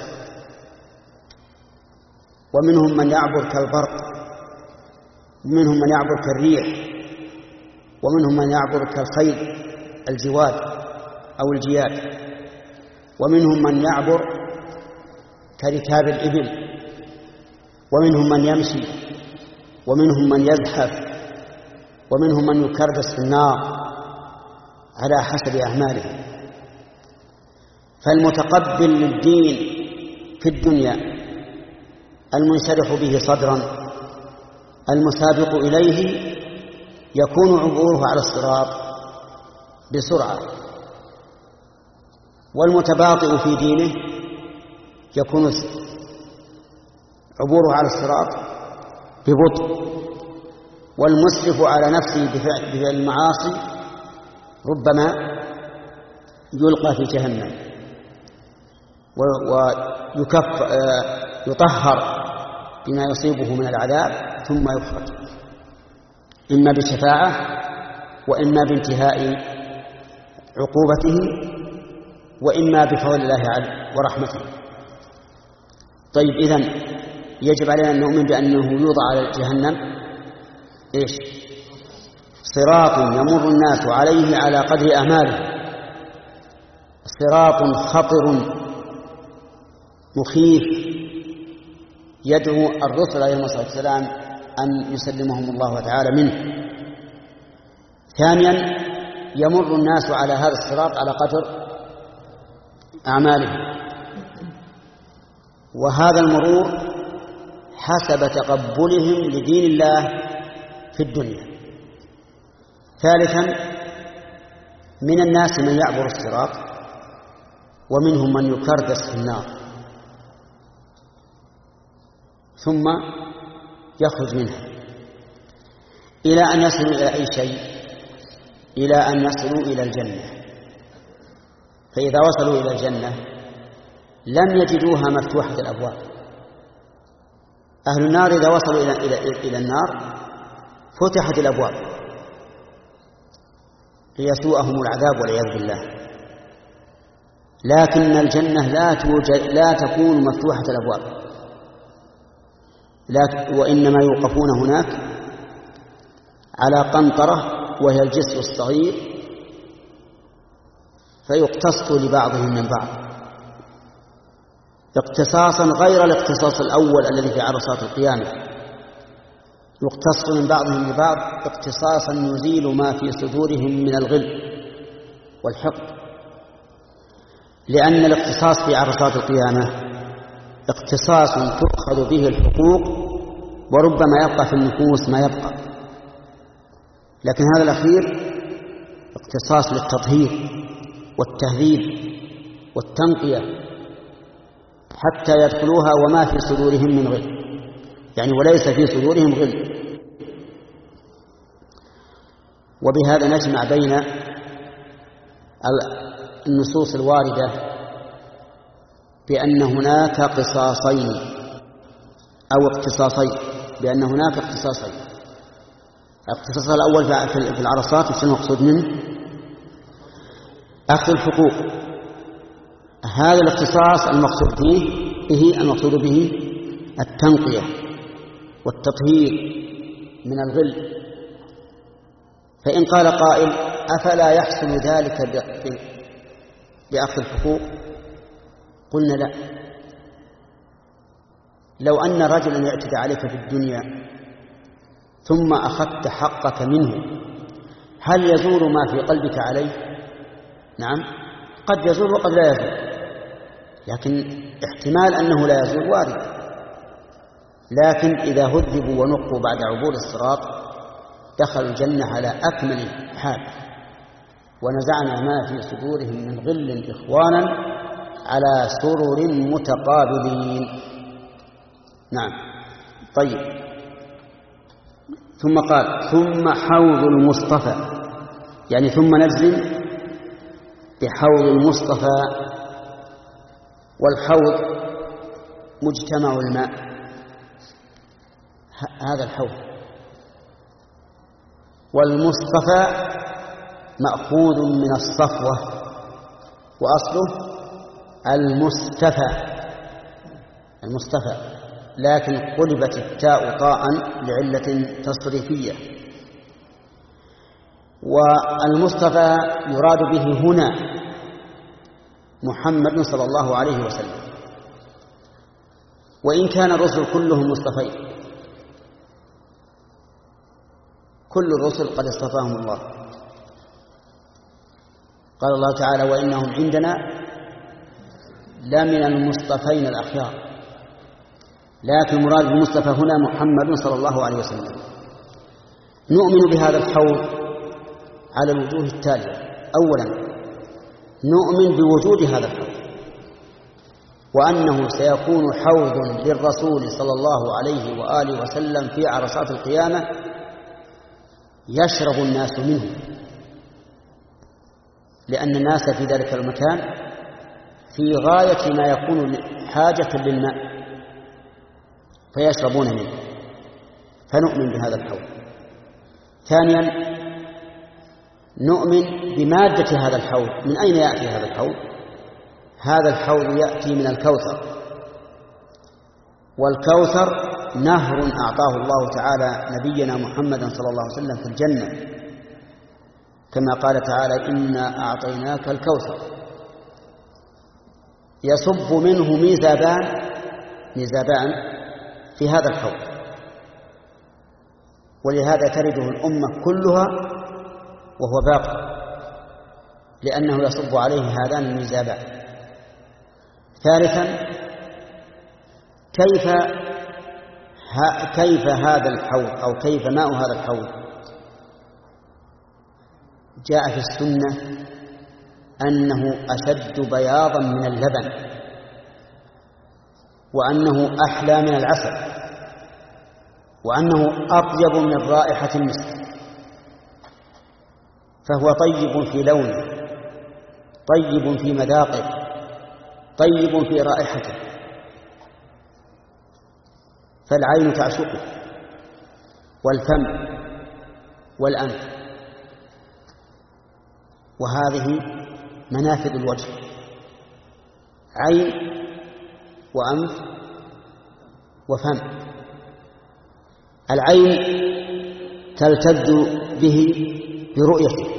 ومنهم من يعبر كالبرق، ومنهم من يعبر كالريح، ومنهم من يعبر كالخيل الجواد أو الجياد، ومنهم من يعبر كركاب الإبل، ومنهم من يمشي، ومنهم من يزحف، ومنهم من يكردس في النار على حسب أعماله. فالمتقبل للدين في الدنيا المنشرح به صدرا المسابق إليه يكون عبوره على الصراط بسرعة، والمتباطئ في دينه يكون عبوره على الصراط ببطء، والمسرف على نفسه بفعل المعاصي ربما يلقى في جهنم ويطهر بما يصيبه من العذاب ثم يخرج، إما بشفاعة وإما بانتهاء عقوبته وإما بفضل الله ورحمته. طيب، إذن يجب علينا أن نؤمن بأنه يوضع على جهنم إيش؟ صراط يمر الناس عليه على قدر أعماله، صراط خطر مخيف يدعو الرسل عليهم الصلاة والسلام أن يسلمهم الله تعالى منه. ثانيا، يمر الناس على هذا الصراط على قدر أعمالهم، وهذا المرور حسب تقبلهم لدين الله في الدنيا. ثالثا، من الناس من يعبر الصراط ومنهم من يكردس في النار ثم يخرج منها إلى أن يصلوا إلى أي شيء؟ إلى أن يصلوا إلى الجنة. فإذا وصلوا إلى الجنة لم يجدوها مفتوحة الأبواب. أهل النار إذا وصلوا إلى, إلى, إلى النار فتحت الأبواب ليسوءهم العذاب والعياذ بالله، لكن الجنة لا توجد لا تكون مفتوحة الأبواب، وإنما يوقفون هناك على قنطرة وهي الجسر الصغير فيقتص لبعضهم من بعض، اقتصاصا غير الاقتصاص الأول الذي في عرصات القيامة، يقتص من بعضهم لبعض اقتصاصا يزيل ما في صدورهم من الغل والحقد. لأن الاقتصاص في عرصات القيامة اقتصاص تؤخذ به الحقوق وربما يبقى في النفوس ما يبقى، لكن هذا الأخير اقتصاص للتطهير والتهذيب والتنقية حتى يدخلوها وما في صدورهم من غل، يعني وليس في صدورهم غل. وبهذا نجمع بين النصوص الواردة بأن هناك قصاصين أو اقتصاصين، بأن هناك اقتصاصين. الاقتصاص الأول في العرصات وش المقصود منه؟ أخذ الحقوق. هذا الاختصاص المقصود به به المقصود به التنقية والتطهير من الغل. فإن قال قائل أفلا يحصل ذلك بأخذ الحقوق؟ قلنا لا. لو أن رجلا يعتدى عليك في الدنيا ثم أخذت حقك منه، هل يزول ما في قلبك عليه؟ نعم، قد يزول وقد لا يزول، لكن احتمال أنه لا يزول وارد. لكن إذا هذبوا ونقوا بعد عبور الصراط دخلوا الجنة على أكمل حال، ونزعنا ما في صدورهم من غل إخوانا على سرر متقابلين. نعم. طيب، ثم قال ثم حوض المصطفى، يعني ثم نجزم بحوض المصطفى. والحوض مجتمع الماء، هذا الحوض. والمصطفى مأخوذ من الصفوة وأصله المصطفى المصطفى لكن قلبت التاء طاء لعلة تصريفية. والمصطفى يراد به هنا محمد صلى الله عليه وسلم، وإن كان الرسل كلهم مصطفين، كل الرسل قد اصطفاهم الله. قال الله تعالى وإنهم عندنا لمن المصطفين الأخيار، لكن المراد بالمصطفى هنا محمد صلى الله عليه وسلم. نؤمن بهذا الحوض على الوجوه التالية. أولا، نؤمن بوجود هذا الحوض، وأنه سيكون حوض للرسول صلى الله عليه وآله وسلم في عرصات القيامة يشرب الناس منه، لأن الناس في ذلك المكان في غاية ما يكون حاجة للماء فيشربون منه، فنؤمن بهذا الحوض. ثانيا، نؤمن بمادة هذا الحوض. من أين يأتي هذا الحوض؟ هذا الحوض يأتي من الكوثر، والكوثر نهر أعطاه الله تعالى نبينا محمدا صلى الله عليه وسلم في الجنة، كما قال تعالى إنا أعطيناك الكوثر يصب منه ميزابان ميزابان في هذا الحوض، ولهذا ترده الأمة كلها وهو باقي، لأنه يصب عليه هذان الميزابان. ثالثا، كيف كيف هذا الحوض أو كيف ماء هذا الحوض؟ جاء في السنة أنه أشد بياضا من اللبن، وأنه أحلى من العسل، وأنه أطيب من رائحة المسك، فهو طيب في لونه، طيب في مذاقه، طيب في رائحته، فالعين تعشقه والفم والأنف. وهذه منافذ الوجه، عين وأنف وفم. العين تلتذ به برؤيته،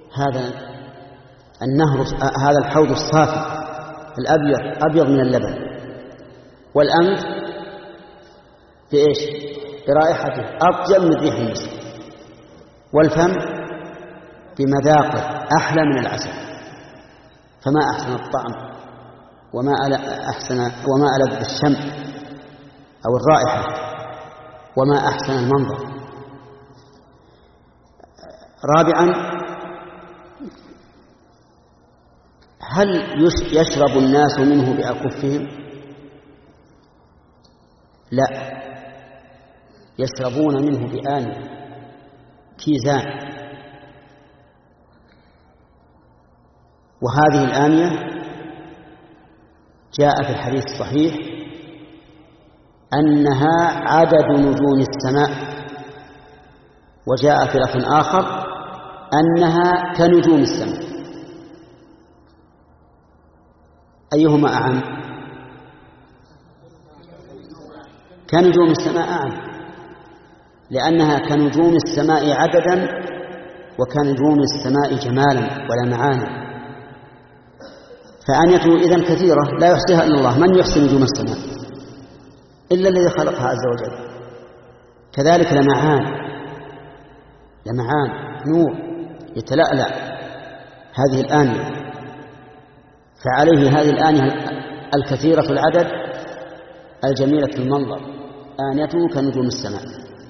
هذا النهر، هذا الحوض الصافي الأبيض أبيض من اللبن، والأنف بإيش؟ برائحته أطيب من ريح المسك، والفم بمذاقه أحلى من العسل. فما أحسن الطعم وما أحسن وما ألذ الشم أو الرائحة وما أحسن المنظر. رابعا، هل يشرب الناس منه بأكفهم؟ لا، يشربون منه بآنية، كيزان. وهذه الآنية جاء في الحديث الصحيح أنها عدد نجوم السماء، وجاء في لفظ آخر أنها كنجوم السماء. أيهما أعم؟ كنجوم السماء أعم، لأنها كنجوم السماء عددا وكنجوم السماء جمالا ولمعانا. فآنيته إذن كثيرة لا يحصيها إلا الله. من يحصي نجوم السماء إلا الذي خلقها عز وجل. كذلك لمعان، لمعان نور يتلألأ هذه الآنية. فعليه هذه الآنية الكثيرة في العدد الجميلة في المنظر، آنيته كنجوم السماء.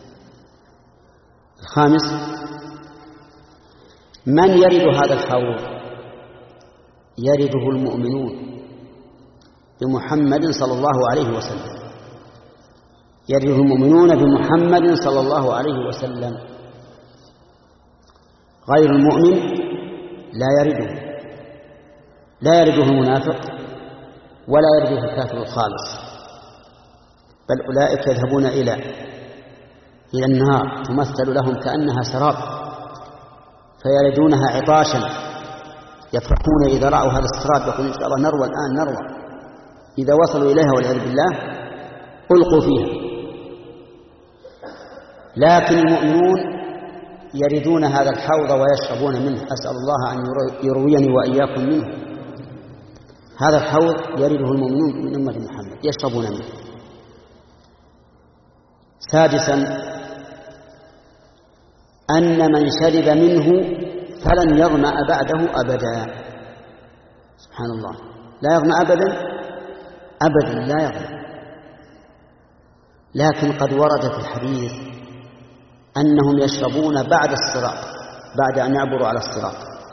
الخامس، من يرد هذا الحوض؟ يرده المؤمنون بمحمد صلى الله عليه وسلم، يرده المؤمنون بمحمد صلى الله عليه وسلم. غير المؤمن لا يرده، لا يرده المنافق ولا يرده الكافر الخالص، بل أولئك يذهبون إلى إلى النار تمثل لهم كأنها سراب فيردونها عطاشا، يفرحون إذا رأوا هذا السراب يقولون إن شاء الله نروى الآن نروى. إذا وصلوا إليها والعياذ بالله ألقوا فيها. لكن المؤمنون يردون هذا الحوض ويشربون منه، أسأل الله أن يرويني وإياكم منه. هذا الحوض يرده المؤمنون من أمة محمد يشربون منه. سادسا، أن من شرب منه فلن يظمأ بعده أبدا. سبحان الله، لا يظمأ أبدا أبدا لا يظمأ. لكن قد ورد في الحديث أنهم يشربون بعد الصراط، بعد أن يعبروا على الصراط.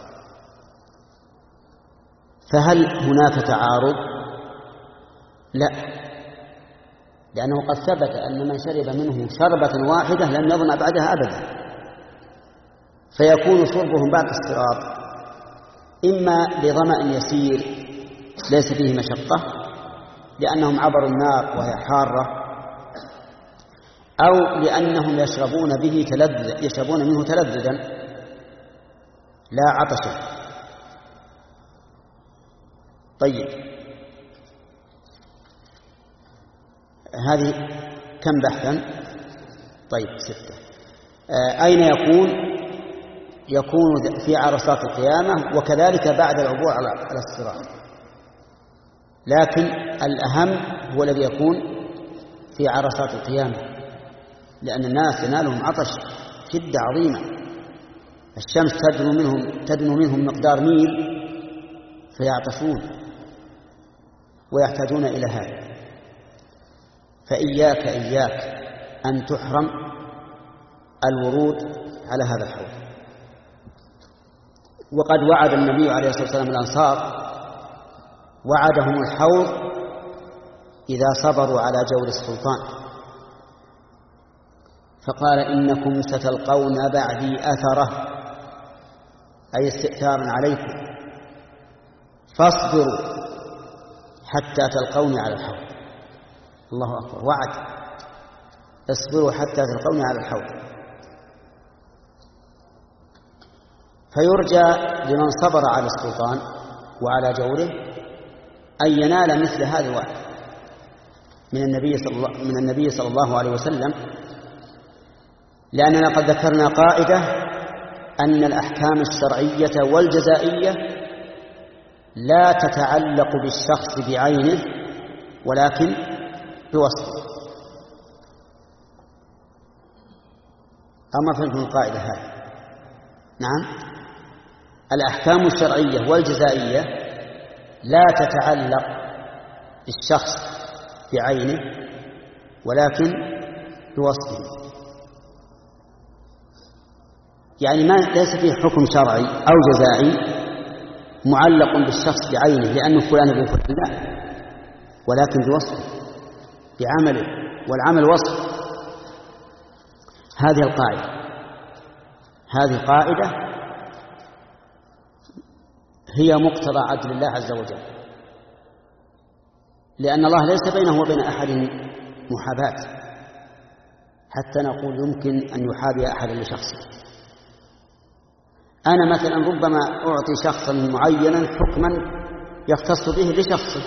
فهل هناك تعارض؟ لا، لأنه قد ثبت أن من شرب منه شربة واحدة لم يظمأ بعدها أبدا. فيكون شربهم بعد الصراط إما لظمأ يسير ليس فيه مشقة لأنهم عبروا النار وهي حارة، أو لأنهم يشربون به تلذذ يشربون منه تلذذا لا عطشا. طيب، هذه كم بحثا؟ طيب ستة. آه أين يكون؟ يكون في عرصات القيامة وكذلك بعد العبور على الصراط. لكن الأهم هو الذي يكون في عرصات القيامة، لأن الناس ينالهم عطش شدة عظيمة، الشمس تدنو منهم تدنو منهم مقدار ميل فيعطشون ويحتاجون إلى هذا. فإياك إياك أن تحرم الورود على هذا الحوض. وقد وعد النبي عليه الصلاة والسلام الأنصار، وعدهم الحوض إذا صبروا على جور السلطان، فقال إنكم ستلقون بعدي أثره، أي استئثارا عليكم، فاصبروا حتى تلقوني على الحوض. الله أكبر، وعد، اصبروا حتى تلقوني على الحوض. فيرجى لمن صبر على السلطان وعلى جوره أن ينال مثل هذا الوعد من النبي صلى الله من النبي صلى الله عليه وسلم، لأننا قد ذكرنا قاعدة أن الأحكام الشرعية والجزائية لا تتعلق بالشخص بعينه ولكن بوصفه. أما فهمتم القاعدة هذه؟ نعم. الأحكام الشرعية والجزائية لا تتعلق بالشخص بعينه ولكن بوصفه، يعني ما ليس فيه حكم شرعي أو جزائي معلق بالشخص بعينه لأنه فلان ابن فلان، لا، ولكن بوصفه بعمله، والعمل وصف. هذه القاعدة هذه قاعدة هي مقتضى عدل الله عز وجل، لأن الله ليس بينه وبين أحد محاباة حتى نقول يمكن أن يحابي أحدا لشخصه. أنا مثلا ربما أعطي شخصا معينا حكما يختص به لشخصه،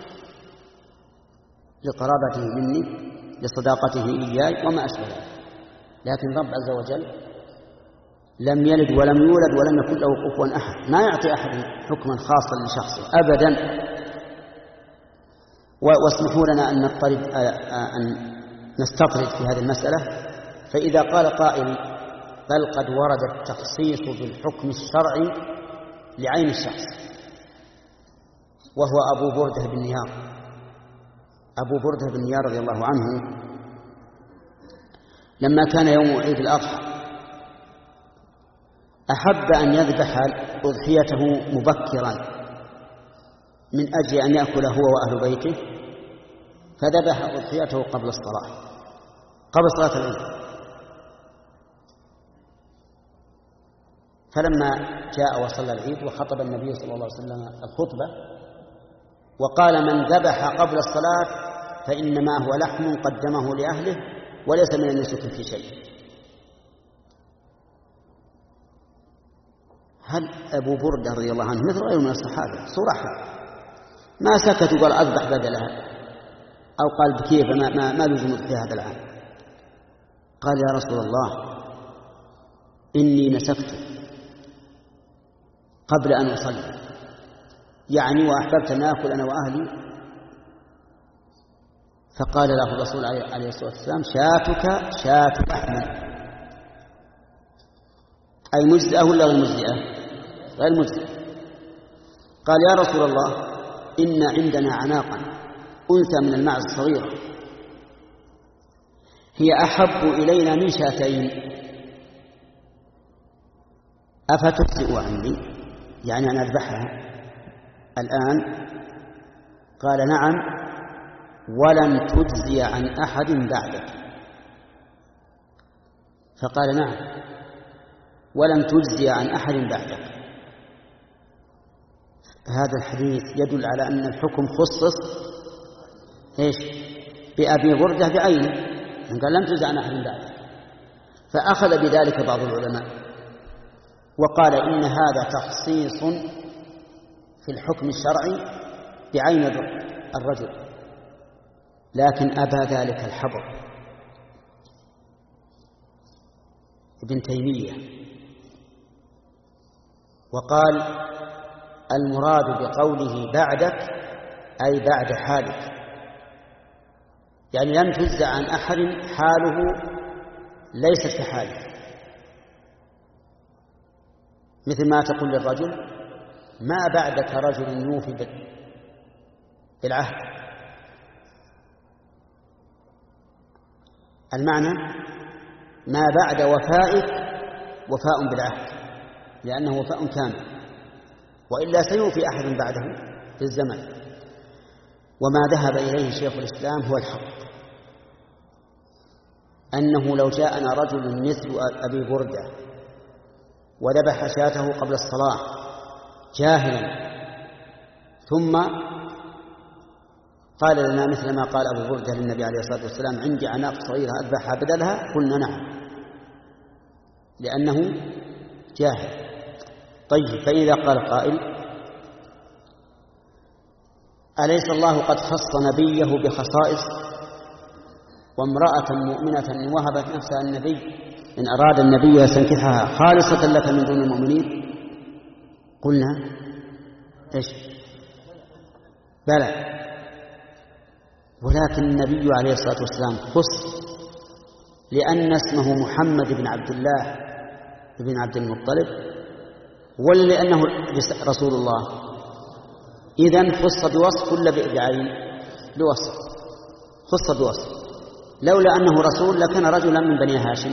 لقرابته مني، لصداقته إياي وما أشبه ذلك، لكن رب عز وجل لم يلد ولم يولد ولم يكن له كفوا أحد، ما يعطي أحد حكما خاصا لشخصه أبدا. واسمحوا لنا أن نضطرد أن نستطرد في هذه المسألة. فإذا قال قائل بل قد ورد التخصيص بالحكم الشرعي لعين الشخص، وهو أبو بردة بن نيار. أبو بردة بن نيار رضي الله عنه لما كان يوم عيد الأضحى أحب أن يذبح أضحيته مبكرا من أجل أن يأكل هو وأهل بيته، فذبح أضحيته قبل الصلاة قبل صلاة العيد. فلما جاء وصلى العيد وخطب النبي صلى الله عليه وسلم الخطبة وقال من ذبح قبل الصلاة فإنما هو لحم قدمه لأهله وليس من النسك في شيء. هل أبو بردة رضي الله عنه مثل غيره من الصحابة صراحة ما سكت وقال أذبح بدلها أو قال بكيف ما, ما, ما لزم في هذا العام؟ قال يا رسول الله إني نسكت قبل أن أصلي، يعني وأحببت أن آكل أنا وأهلي. فقال له الرسول عليه الصلاة والسلام شاتك شات لحم، أي مجزئة ولا غير مجزئة؟ غير مجزئة. قال يا رسول الله إن عندنا عناقا أنثى من المعز صغيرة هي أحب إلينا من شاتين، أفتجزئ عني، يعني أن أذبحها الآن؟ قال نعم ولن تجزي عن أحد بعدك. فقال نعم ولن تجزي عن أحد بعدك. هذا الحديث يدل على أن الحكم خصص إيش؟ بأبي بردة بعينه، قال لم تجزي عن أحد بعدك. فأخذ بذلك بعض العلماء وقال إن هذا تخصيص في الحكم الشرعي بعين الرجل، لكن أبى ذلك الحبر ابن تيمية وقال المراد بقوله بعدك أي بعد حالك، يعني لم تجزع عن أحد حاله ليست كحالك، مثل ما تقول للرجل ما بعدك رجل يوفي بالعهد. المعنى ما بعد وفائك وفاء بالعهد، لأنه وفاء كامل، وإلا سيوفي أحد بعده في الزمن. وما ذهب إليه شيخ الإسلام هو الحق، أنه لو جاءنا رجل مثل أبي بردة وذبح شاته قبل الصلاة جاهلا ثم قال لنا مثل ما قال أبو بردة للنبي عليه الصلاة والسلام عندي عناق صغيرة أذبحها بدلها، قلنا نعم لأنه جاهل. طيب فإذا قال قائل أليس الله قد خص نبيه بخصائص وامرأة مؤمنة إن وهبت نفسها النبي إن أراد النبي يستنكحها خالصة لك من دون المؤمنين؟ قلنا إيش؟ بلى ولكن النبي عليه الصلاة والسلام خص لأن اسمه محمد بن عبد الله بن عبد المطلب، ولا لأنه رسول الله؟ إذن خص بوصف ولا بعين؟ بوصف، خص بوصف. لولا أنه رسول لكان رجلا من بني هاشم.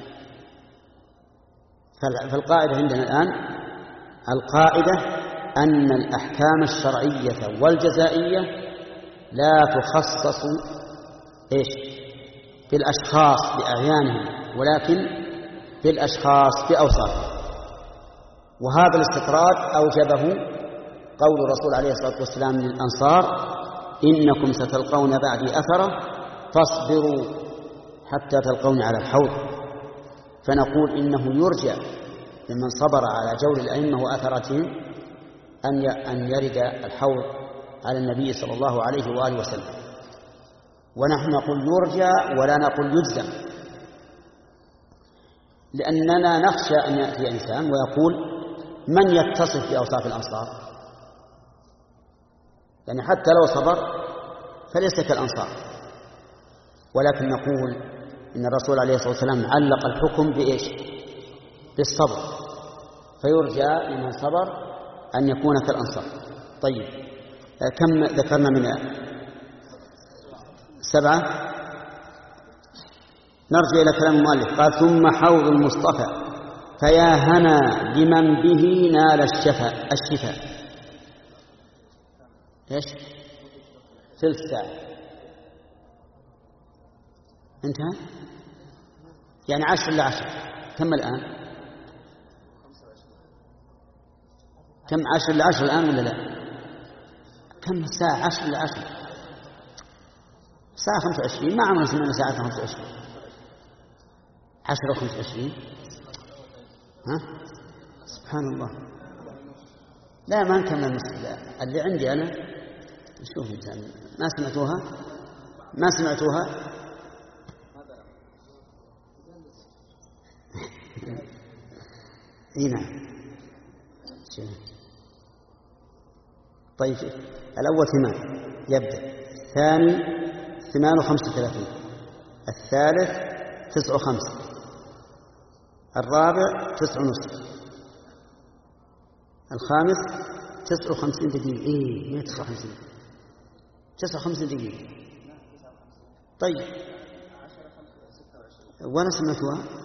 فالقاعدة عندنا الآن القاعدة أن الأحكام الشرعية والجزائية لا تخصص إيش بالأشخاص بأعيانهم، ولكن بالأشخاص بأوصافهم. وهذا الاستطراد أوجبه قول الرسول عليه الصلاة والسلام للأنصار: إنكم ستلقون بعدي أثرة فاصبروا حتى تلقون على الحوض. فنقول إنه يرجع لمن صبر على جور الأئمة وأثرتهم أن يرد الحوض على النبي صلى الله عليه وآله وسلم. ونحن نقول يرجع ولا نقول يجزم، لأننا نخشى أن يأتي إنسان ويقول: من يتصف بأوصاف الأنصار؟ يعني حتى لو صبر فليس كالأنصار. ولكن نقول إن الرسول عليه الصلاة والسلام علق الحكم بإيش؟ بالصبر، فيرجى لمن صبر أن يكون كالأنصار. طيب، كم ذكرنا من سبعة؟ نرجع إلى كلام المؤلف. قال: ثم حوض المصطفى فيا هنا لمن به نال الشفاء. الشفاء إيش؟ ثلث ساعة انتهى، يعني عشر إلى عشر. كم الآن؟ كم؟ عشر إلى عشر الآن ولا لا؟ كم الساعة؟ عشر إلى عشر، ساعة خمسة وعشرين. ما عمرنا سمعنا ساعة خمسة وعشرين. عشرة وخمسة وعشرين، ها؟ سبحان الله. لا، ما نكمل النصف اللي عندي أنا. شوف انت، ما سمعتوها؟ ما سمعتوها؟ اي نعم. طيب، الأول ثمان يبدأ، الثاني ثمان وخمسة وثلاثين، الثالث تسع وخمسة، الرابع تسع ونصف، الخامس تسع وخمسين دقيقة. إيه، تسع وخمسين تسع وخمسين دقيقة. طيب، وأنا سمعتها.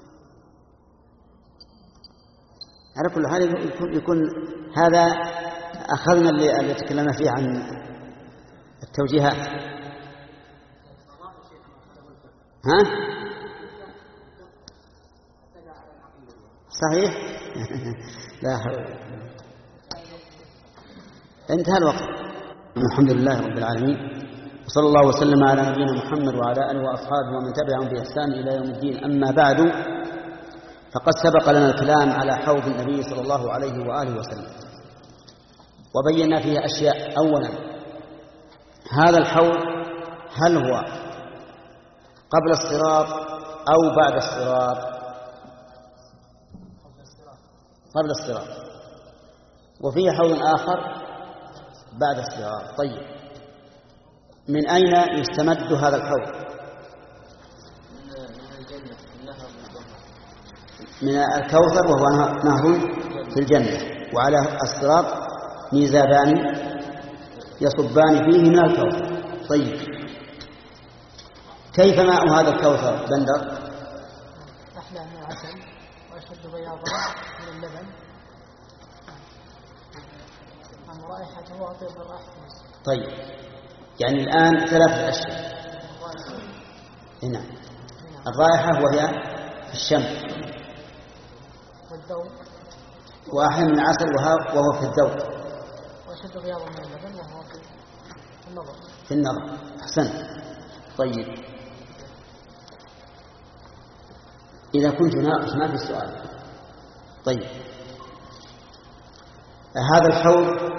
على كل حال يكون, يكون هذا أخذنا اللي, اللي تكلمنا فيه عن التوجيهات. ها؟ صحيح. لا حول. انتهى الوقت. الحمد لله رب العالمين، وصلى الله وسلم على نبينا محمد وعلى آله وأصحابه ومن تبعهم بإحسان إلى يوم الدين. أما بعد، فقد سبق لنا الكلام على حوض النبي صلى الله عليه وآله وسلم، وبينا فيه أشياء. أولا، هذا الحوض هل هو قبل الصراط أو بعد الصراط؟ قبل الصراط. وفيه حوض آخر بعد الصراط. طيب، من أين يستمد هذا الحوض؟ من الكوثر، وهو نهر في الجنة، وعلى الصراط ميزابان يصبان فيه من الكوثر. طيب، كيف ماء هذا الكوثر بندر؟ أحلى من العسل وأشد بياضا من اللبن، عن رائحته وأطيب الرائحة. طيب، يعني الآن ثلاثة أشياء. هنا الرائحة وهي في الشم، والذوق، واحد من العسل وهو في الذوق، وأشد بياضا من اللبن وهو في النظر. في النظر. أحسن. طيب، إذا كنت ناقش ما في سؤال. طيب، هذا الحوض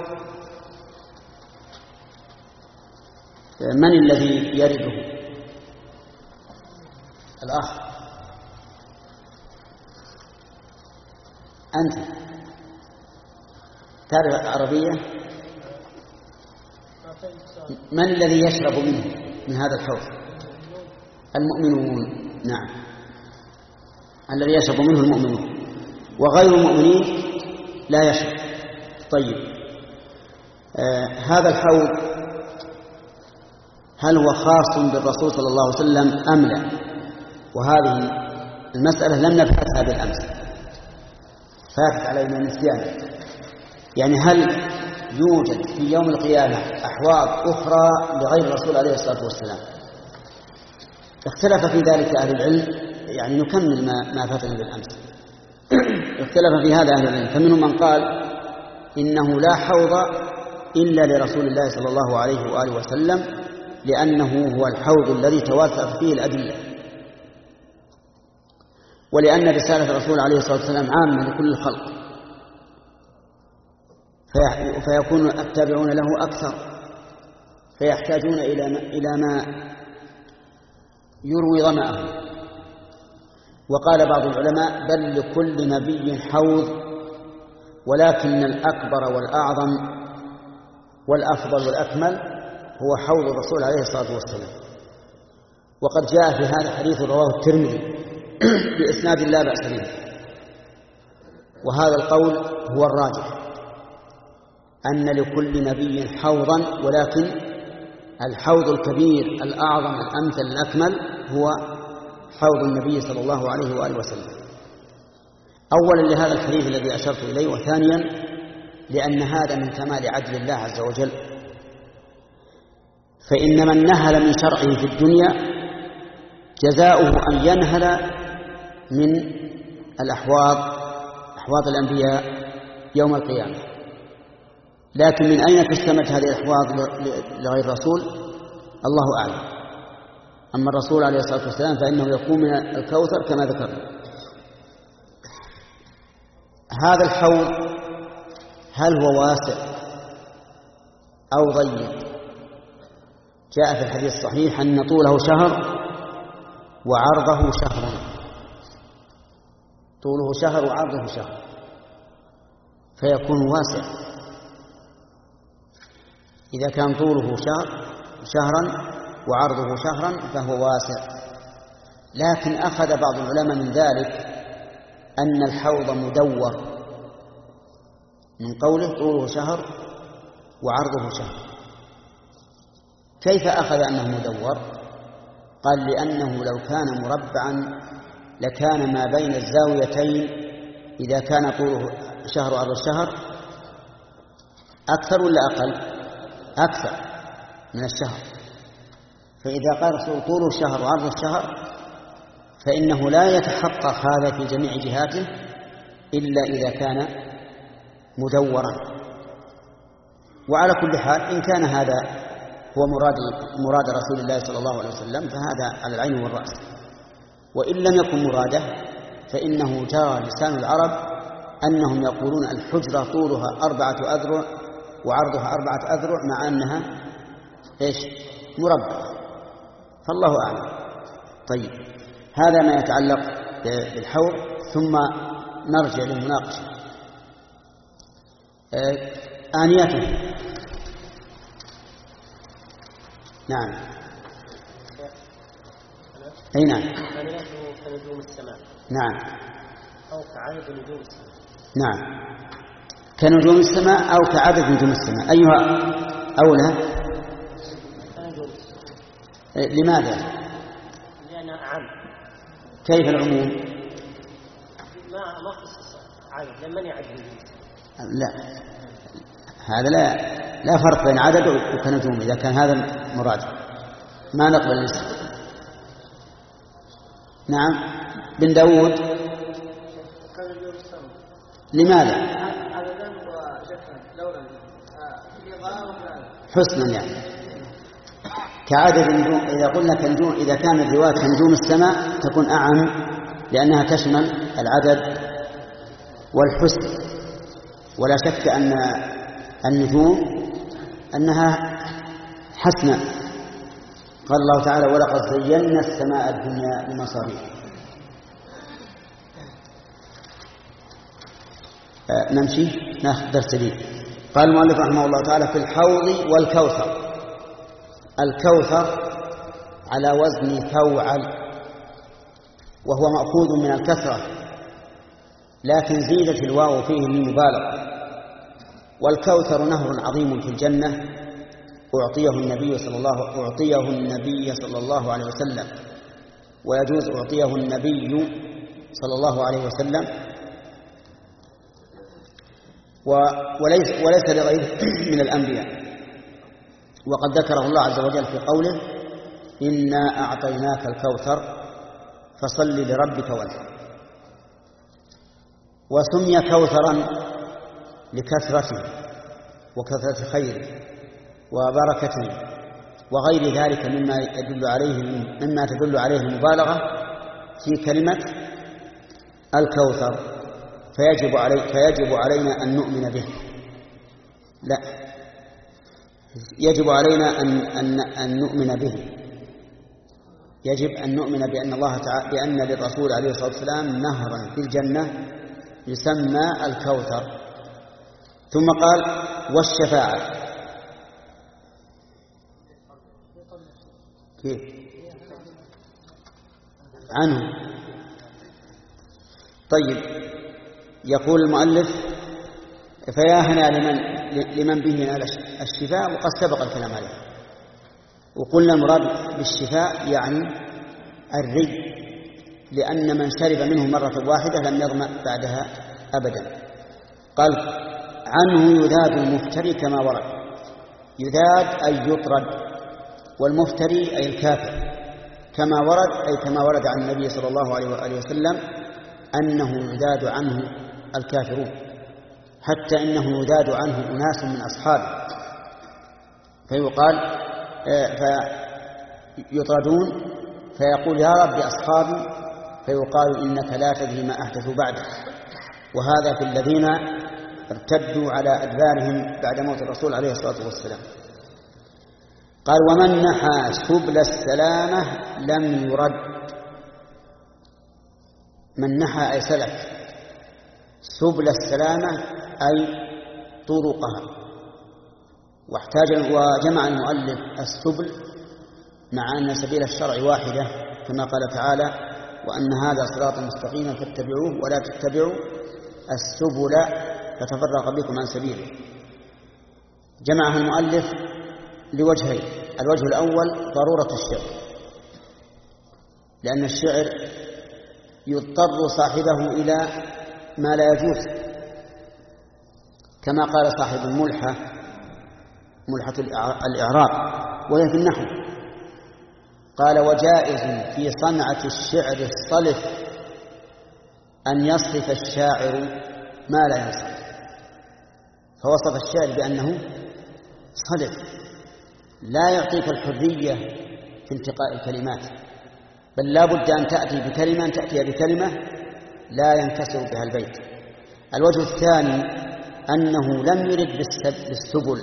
من الذي يرده؟ الأخ أنت تعرف عربية؟ من الذي يشرب منه من هذا الحوض؟ المؤمنون. نعم، الذي يشرب منه المؤمنون، وغير المؤمنين لا يشرب. طيب، آه هذا الحوض هل هو خاص بالرسول صلى الله عليه وسلم أم لا؟ وهذه المسألة لم نبحثها بالأمس، فاتت علينا نسيان. يعني هل يوجد في يوم القيامة أحواض أخرى لغير الرسول عليه الصلاة والسلام؟ اختلف في ذلك أهل العلم، يعني نكمل ما, ما فاتنا بالأمس. اختلف في هذا أهل العلم، فمنهم من قال إنه لا حوض إلا لرسول الله صلى الله عليه وآله وسلم، لأنه هو الحوض الذي تواترت فيه الأدلة، ولأن رسالة الرسول عليه الصلاة والسلام عامة لكل الخلق، فيكون التابعون له أكثر، فيحتاجون إلى إلى ما يروي ظمأه. وقال بعض العلماء بل لكل نبي حوض، ولكن الأكبر والأعظم والأفضل والأكمل هو حوض الرسول عليه الصلاة والسلام. وقد جاء في هذا حديث رواه الترمذي بإسناد لا بأس به، وهذا القول هو الراجح، أن لكل نبي حوضا، ولكن الحوض الكبير الأعظم الأمثل الأكمل هو حوض النبي صلى الله عليه وآله وسلم. أولا لهذا الحديث الذي أشرت إليه، وثانيا لأن هذا من كمال عدل الله عز وجل، فإن من نهل من شرعه في الدنيا جزاؤه أن ينهل من الأحواض، أحواض الأنبياء يوم القيامة. لكن من أين تستمد هذه الأحواض لغير الرسول؟ الله أعلم. أما الرسول عليه الصلاة والسلام فإنه يقوم من الكوثر كما ذكرنا. هذا الحوض هل هو واسع أو ضيق؟ جاء في الحديث الصحيح أن طوله شهر وعرضه شهر، طوله شهر وعرضه شهر، فيكون واسع. إذا كان طوله شهر شهرا وعرضه شهرا فهو واسع. لكن أخذ بعض العلماء من ذلك أن الحوض مدور، من قوله طوله شهر وعرضه شهر. كيف أخذ أنه مدور؟ قال لأنه لو كان مربعا لكان ما بين الزاويتين إذا كان طوله شهر وعرض الشهر أكثر ولا أقل؟ أكثر من الشهر. فإذا قال رسول طول الشهر وعرض الشهر فإنه لا يتحقق هذا في جميع جهاته إلا إذا كان مدورا. وعلى كل حال إن كان هذا هو مراد مراد رسول الله صلى الله عليه وسلم فهذا على العين والرأس، وإن لم يكن مراده فإنه جرى لسان العرب أنهم يقولون الحجرة طولها أربعة أذرع وعرضها أربعة أذرع، مع أنها إيش؟ مربع، فالله أعلم. طيب، هذا ما يتعلق بالحوض، ثم نرجع للمناقشة. آنيته. نعم. أي نعم. آنيته كنجوم السماء. نعم. أو كعدد نجوم السماء. نعم، كنجوم السماء أو كعدد نجوم السماء، أيها أولى؟ لماذا؟ لأنها أعم. كيف العموم؟ ما ما خصص عدد، لمن يعد نجوم؟ لا، هذا لا لا فرق بين عدد وكنجوم إذا كان هذا مراد، ما نقبل الاسم. نعم، بن داود. لماذا؟ حسنا يعني كعدد النجوم. إذا قلنا كنجوم، إذا كان الرواية كنجوم السماء تكون أعم لأنها تشمل العدد والحسن. ولا شك أن النجوم أنها حسنة. قال الله تعالى ولقد زينا السماء الدنيا بمصابيح. نمشي ناخذ درس لي. قال المؤلف رحمه الله تعالى في الحوض والكوثر. الكوثر على وزن فوعل، وهو مأخوذ من الكثرة، لكن زيدت الواو فيه للمبالغة. والكوثر نهر عظيم في الجنة أعطيه النبي صلى الله أعطيه النبي صلى الله عليه وسلم، ويجوز أعطيه النبي صلى الله عليه وسلم، وليس, وليس لغيره من الأنبياء. وقد ذكره الله عز وجل في قوله: إنا أعطيناك الكوثر فصل لربك وانحر. وسمي كوثرا لكثرته وكثرة خيره وبركته وغير ذلك مما يدل عليه مما تدل عليه المبالغة في كلمة الكوثر، فيجب علي فيجب علينا أن نؤمن به. لا، يجب علينا أن أن أن نؤمن به. يجب أن نؤمن بأن الله تعالى بأن للرسول عليه الصلاة والسلام نهرا في الجنة يسمى الكوثر. ثم قال: والشفاعة. كيف؟ عنه. طيب، يقول المؤلف: فيا هنا لمن لمن به نال الشفاء، وقد سبق الكلام عليه. وقلنا المراد بالشفاء يعني الري، لأن من شرب منه مرة واحدة لم يظمأ بعدها أبدا. قال: عنه يذاد المفتري كما ورد. يذاد أي يطرد، والمفتري أي الكافر، كما ورد أي كما ورد عن النبي صلى الله عليه وآله وسلم أنه يذاد عنه الكافرون، حتى إنه يذاد عنه أناس من أصحابه، فيقال فيطردون فيقول: يا رب أصحابي، فيقال: إنك لا تدري ما أحدثوا بعدك. وهذا في الذين ارتدوا على أدبارهم بعد موت الرسول عليه الصلاة والسلام. قال: ومن نحى سبل السلامة لم يرد. من نحى أي سلك سبل السلامة أي طرقها. واحتاج وجمع المؤلف السبل مع أن سبيل الشرع واحدة، كما قال تعالى: وأن هذا صراط مستقيما فاتبعوه ولا تتبعوا السبل فتفرق بكم عن سبيله. جمعها المؤلف لوجهين: الوجه الأول ضرورة الشعر، لأن الشعر يضطر صاحبه إلى ما لا يجوز، كما قال صاحب الملحة ملحة الإعراب وهي في النحو، قال: وجائز في صنعة الشعر الصلف أن يصرف الشاعر ما لا يصرف. فوصف الشعر بأنه صلف لا يعطيك الحرية في انتقاء الكلمات، بل لا بد أن تأتي بكلمة أن تأتي بكلمة لا ينكسر بها البيت. الوجه الثاني أنه لم يرد بالسبل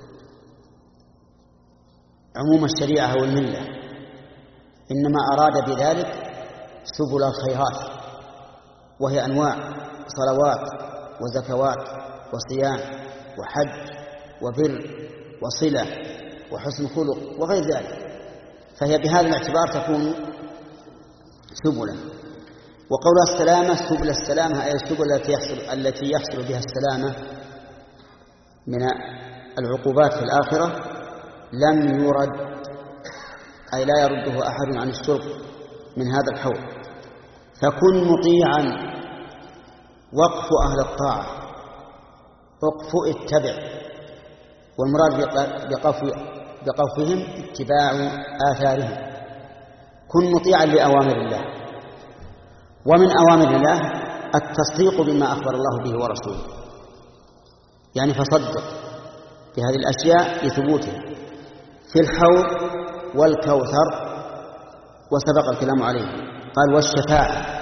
عموم الشريعة أو الملة، إنما أراد بذلك سبل الخيرات، وهي أنواع: صلوات وزكوات وصيام وحج وبر وصلة وحسن خلق وغير ذلك، فهي بهذا الاعتبار تكون سبلا. وقول السلامة سبل السلامة أي السبل التي يحصل, التي يحصل بها السلامة من العقوبات في الآخرة لم يرد، أي لا يرده أحد عن الشرب من هذا الحوض. فكن مطيعا، وقف أهل الطاعة، وقف اتبع، والمراد بقفهم اتباع آثارهم. كن مطيعا لأوامر الله، ومن أوامر الله التصديق بما أخبر الله به ورسوله، يعني فصدق بهذه الأشياء لثبوتها في الحوض والكوثر، وسبق الكلام عليه. قال: والشفاعة.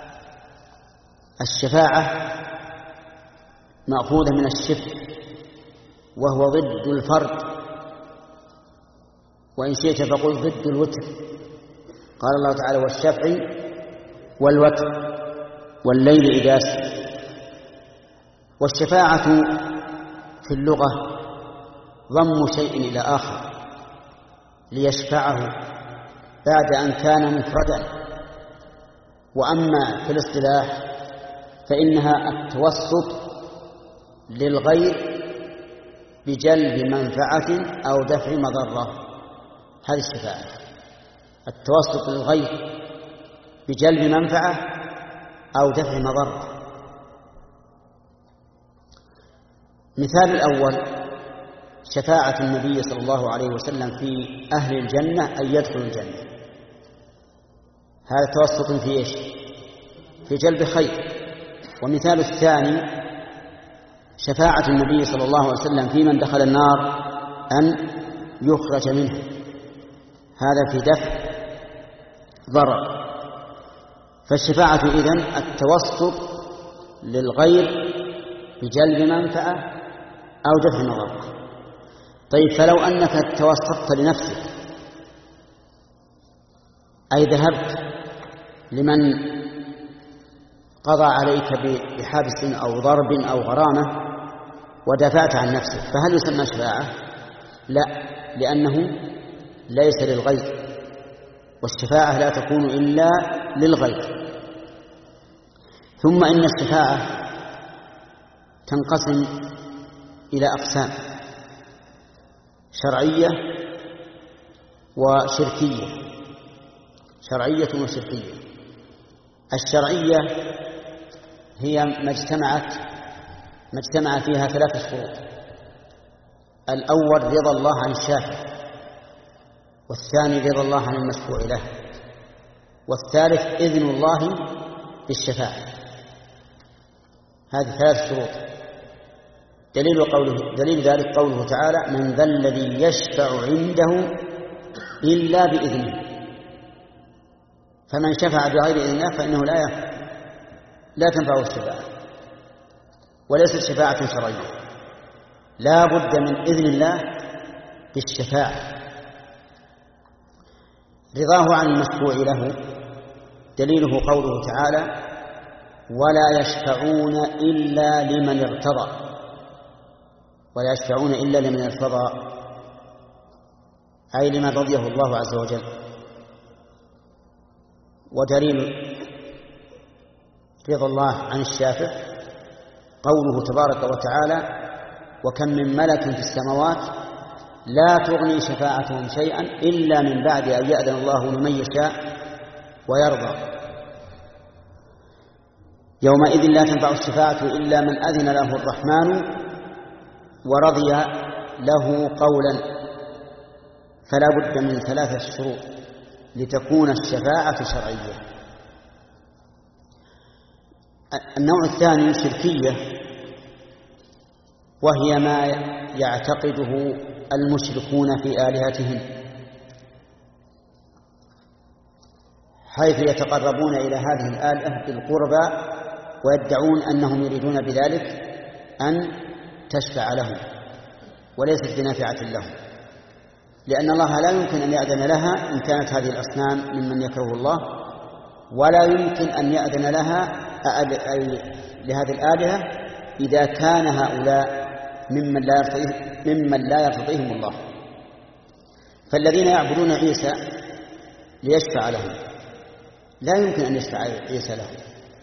الشفاعة مأخوذة من الشف، وهو ضد الفرد، وإن شئت فقل ضد الوتر. قال الله تعالى: والشفع والوتر والليل إذا سر. والشفاعة في اللغة ضم شيء إلى آخر، ليشفعه بعد أن كان مفردا. وأما في الاصطلاح فإنها التوسط للغير بجلب منفعة أو دفع مضرة، هذه الشفاعة، التوسط للغير بجلب منفعة أو دفع مضرة. مثال الأول شفاعة النبي صلى الله عليه وسلم في أهل الجنة أن يدخلوا الجنة، هذا توسط في إيش؟ في جلب خير. ومثال الثاني شفاعة النبي صلى الله عليه وسلم في من دخل النار أن يخرج منه، هذا في دفع ضرر. فالشفاعة إذن التوسط للغير بجلب منفعة أو دفع مضرة. طيب فلو أنك توسطت لنفسك، أي ذهبت لمن قضى عليك بحبس أو ضرب أو غرامة ودافعت عن نفسك، فهل يسمى شفاعة؟ لا، لأنه ليس للغير، والشفاعة لا تكون إلا للغير. ثم إن الشفاعة تنقسم إلى أقسام: شرعية وشركية. شرعية وشركية. الشرعية هي ما اجتمعت ما اجتمع فيها ثلاث شروط: الأول رضا الله عن الشافع، والثاني رضا الله عن المشفوع له، والثالث إذن الله بالشفاعة. هذه ثلاث شروط. دليل قوله دليل ذلك قوله تعالى: من ذا الذي يشفع عنده إلا بإذنه. فمن شفع بغير إذن الله فإنه لا لا تنفعه الشفاعة، وليست شفاعة شرعية، لا بد من إذن الله بالشفاعة. رضاه عن المشفوع له دليله قوله تعالى: ولا يشفعون إلا لمن ارتضى. ولا يشفعون إلا لمن ارتضى، أي لمن رضيه الله عز وجل. ودليل رضا الله عن الشافع قوله تبارك وتعالى: وكم من ملك في السماوات لا تغني شفاعتهم شيئا إلا من بعد أن يأذن الله لمن يشاء ويرضى. يومئذ لا تنفع الشفاعة إلا من أذن له الرحمن ورضي له قولا. فلا بد من ثلاثة شروط لتكون الشفاعة شرعية. النوع الثاني شركية، وهي ما يعتقده المشركون في آلهتهم، حيث يتقربون إلى هذه الآلهة بالقربى ويدعون أنهم يريدون بذلك أن تشفع لهم، وليست بنافعة لهم، لأن الله لا يمكن أن يأذن لها إن كانت هذه الأصنام ممن يكره الله، ولا يمكن أن يأذن لها أي لهذه الآلهة إذا كان هؤلاء ممن لا يرتضيه ممن لا يرتضيهم الله. فالذين يعبدون عيسى ليشفع لهم لا يمكن أن يشفع عيسى لهم.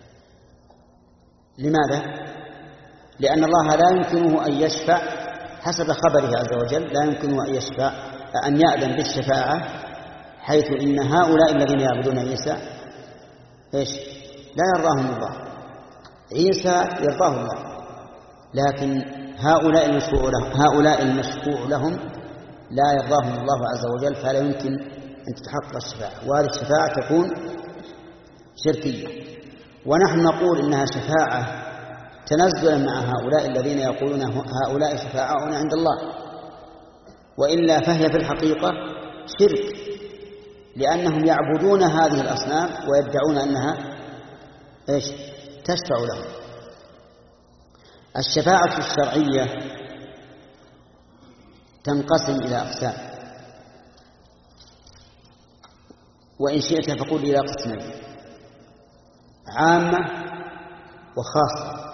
لماذا؟ لأن الله لا يمكنه أن يشفع حسب خبره عز وجل، لا يمكنه أن يشفع أن يأذن بالشفاعة، حيث إن هؤلاء الذين يعبدون عيسى إيش؟ لا يرضاهم الله. عيسى يرضاه الله، لكن هؤلاء المشفوع لهم هؤلاء المشفوع لهم لا يرضاهم الله عز وجل، فلا يمكن أن تتحقق الشفاعة، وهذه الشفاعة تكون شركية. ونحن نقول إنها شفاعة تنزلا مع هؤلاء الذين يقولون هؤلاء شفاعاؤنا عند الله، وإلا فهي في الحقيقة شرك، لأنهم يعبدون هذه الأصنام ويدعون أنها إيش؟ تشفع لهم. الشفاعة الشرعية تنقسم إلى أقسام، وإن شئت فقل إلى قسمين: عامة وخاصة.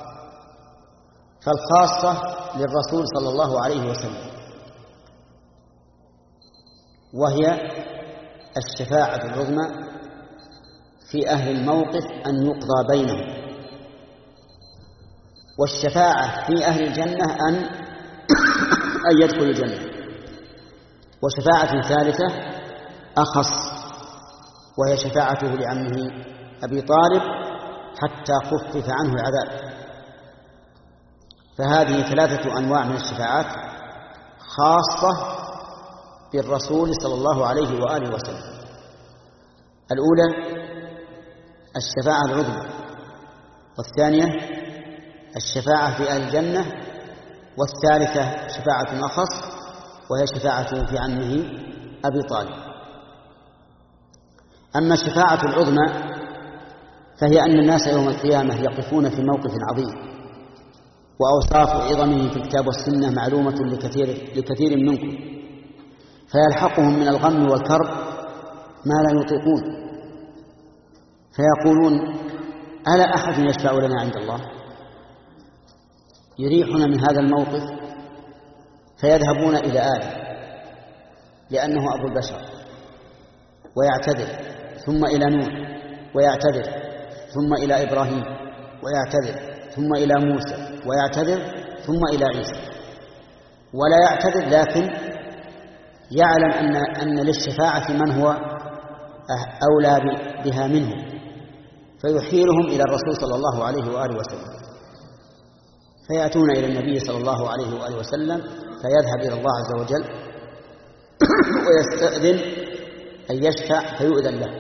فالخاصة للرسول صلى الله عليه وسلم، وهي الشفاعة العظمى في أهل الموقف أن يقضى بينهم، والشفاعة في أهل الجنة أن أن يدخل الجنة. وشفاعة ثالثة أخص، وهي شفاعته لعمه أبي طالب حتى خفف عنه العذاب. فهذه ثلاثة أنواع من الشفاعات خاصة بالرسول صلى الله عليه وآله وسلم. الأولى الشفاعة العظمى، والثانية الشفاعة في أهل الجنة، والثالثة شفاعة أخص وهي شفاعته في عمه أبي طالب. أما الشفاعة العظمى فهي أن الناس يوم القيامة يقفون في موقف عظيم، وأوصاف عظمه في الكتاب والسنة معلومة لكثير, لكثير منكم، فيلحقهم من الغم والكرب ما لا يطيقون، فيقولون ألا أحد يشفع لنا عند الله يريحنا من هذا الموقف؟ فيذهبون إلى آدم لأنه أبو البشر ويعتذر، ثم إلى نوح ويعتذر، ثم إلى إبراهيم ويعتذر، ثم إلى موسى ويعتذر، ثم إلى عيسى، ولا يعتذر لكن يعلم أن, أن للشفاعة من هو أولى بها منه، فيحيلهم إلى الرسول صلى الله عليه وآله وسلم، فيأتون إلى النبي صلى الله عليه وآله وسلم فيذهب إلى الله عز وجل ويستأذن أن يشفع فيؤذن له،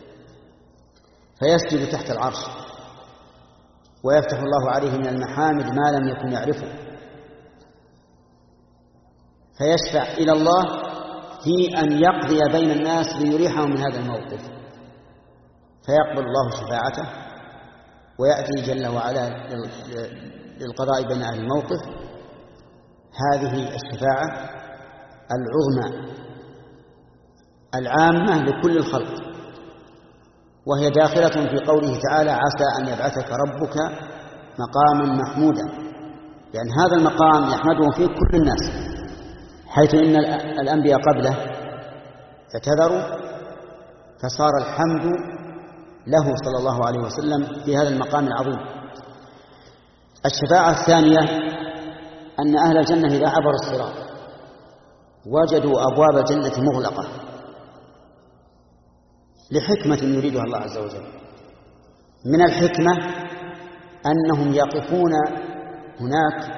فيسجد تحت العرش ويفتح الله عليه من المحامد ما لم يكن يعرفه، فيشفع إلى الله في أن يقضي بين الناس ليريحهم من هذا الموقف، فيقبل الله شفاعته ويأتي جل وعلا للقضاء بين أهل الموقف. هذه الشفاعة العظمى العامة لكل الخلق، وهي داخلة في قوله تعالى عسى أن يبعثك ربك مقاما محمودا، لأن هذا المقام يحمده فيه كل الناس، حيث إن الأنبياء قبله اعتذروا فصار الحمد له صلى الله عليه وسلم في هذا المقام العظيم. الشفاعة الثانية أن أهل الجنة إذا عبروا الصراط وجدوا أبواب الجنة مغلقة لحكمة يريدها الله عز وجل. من الحكمة أنهم يقفون هناك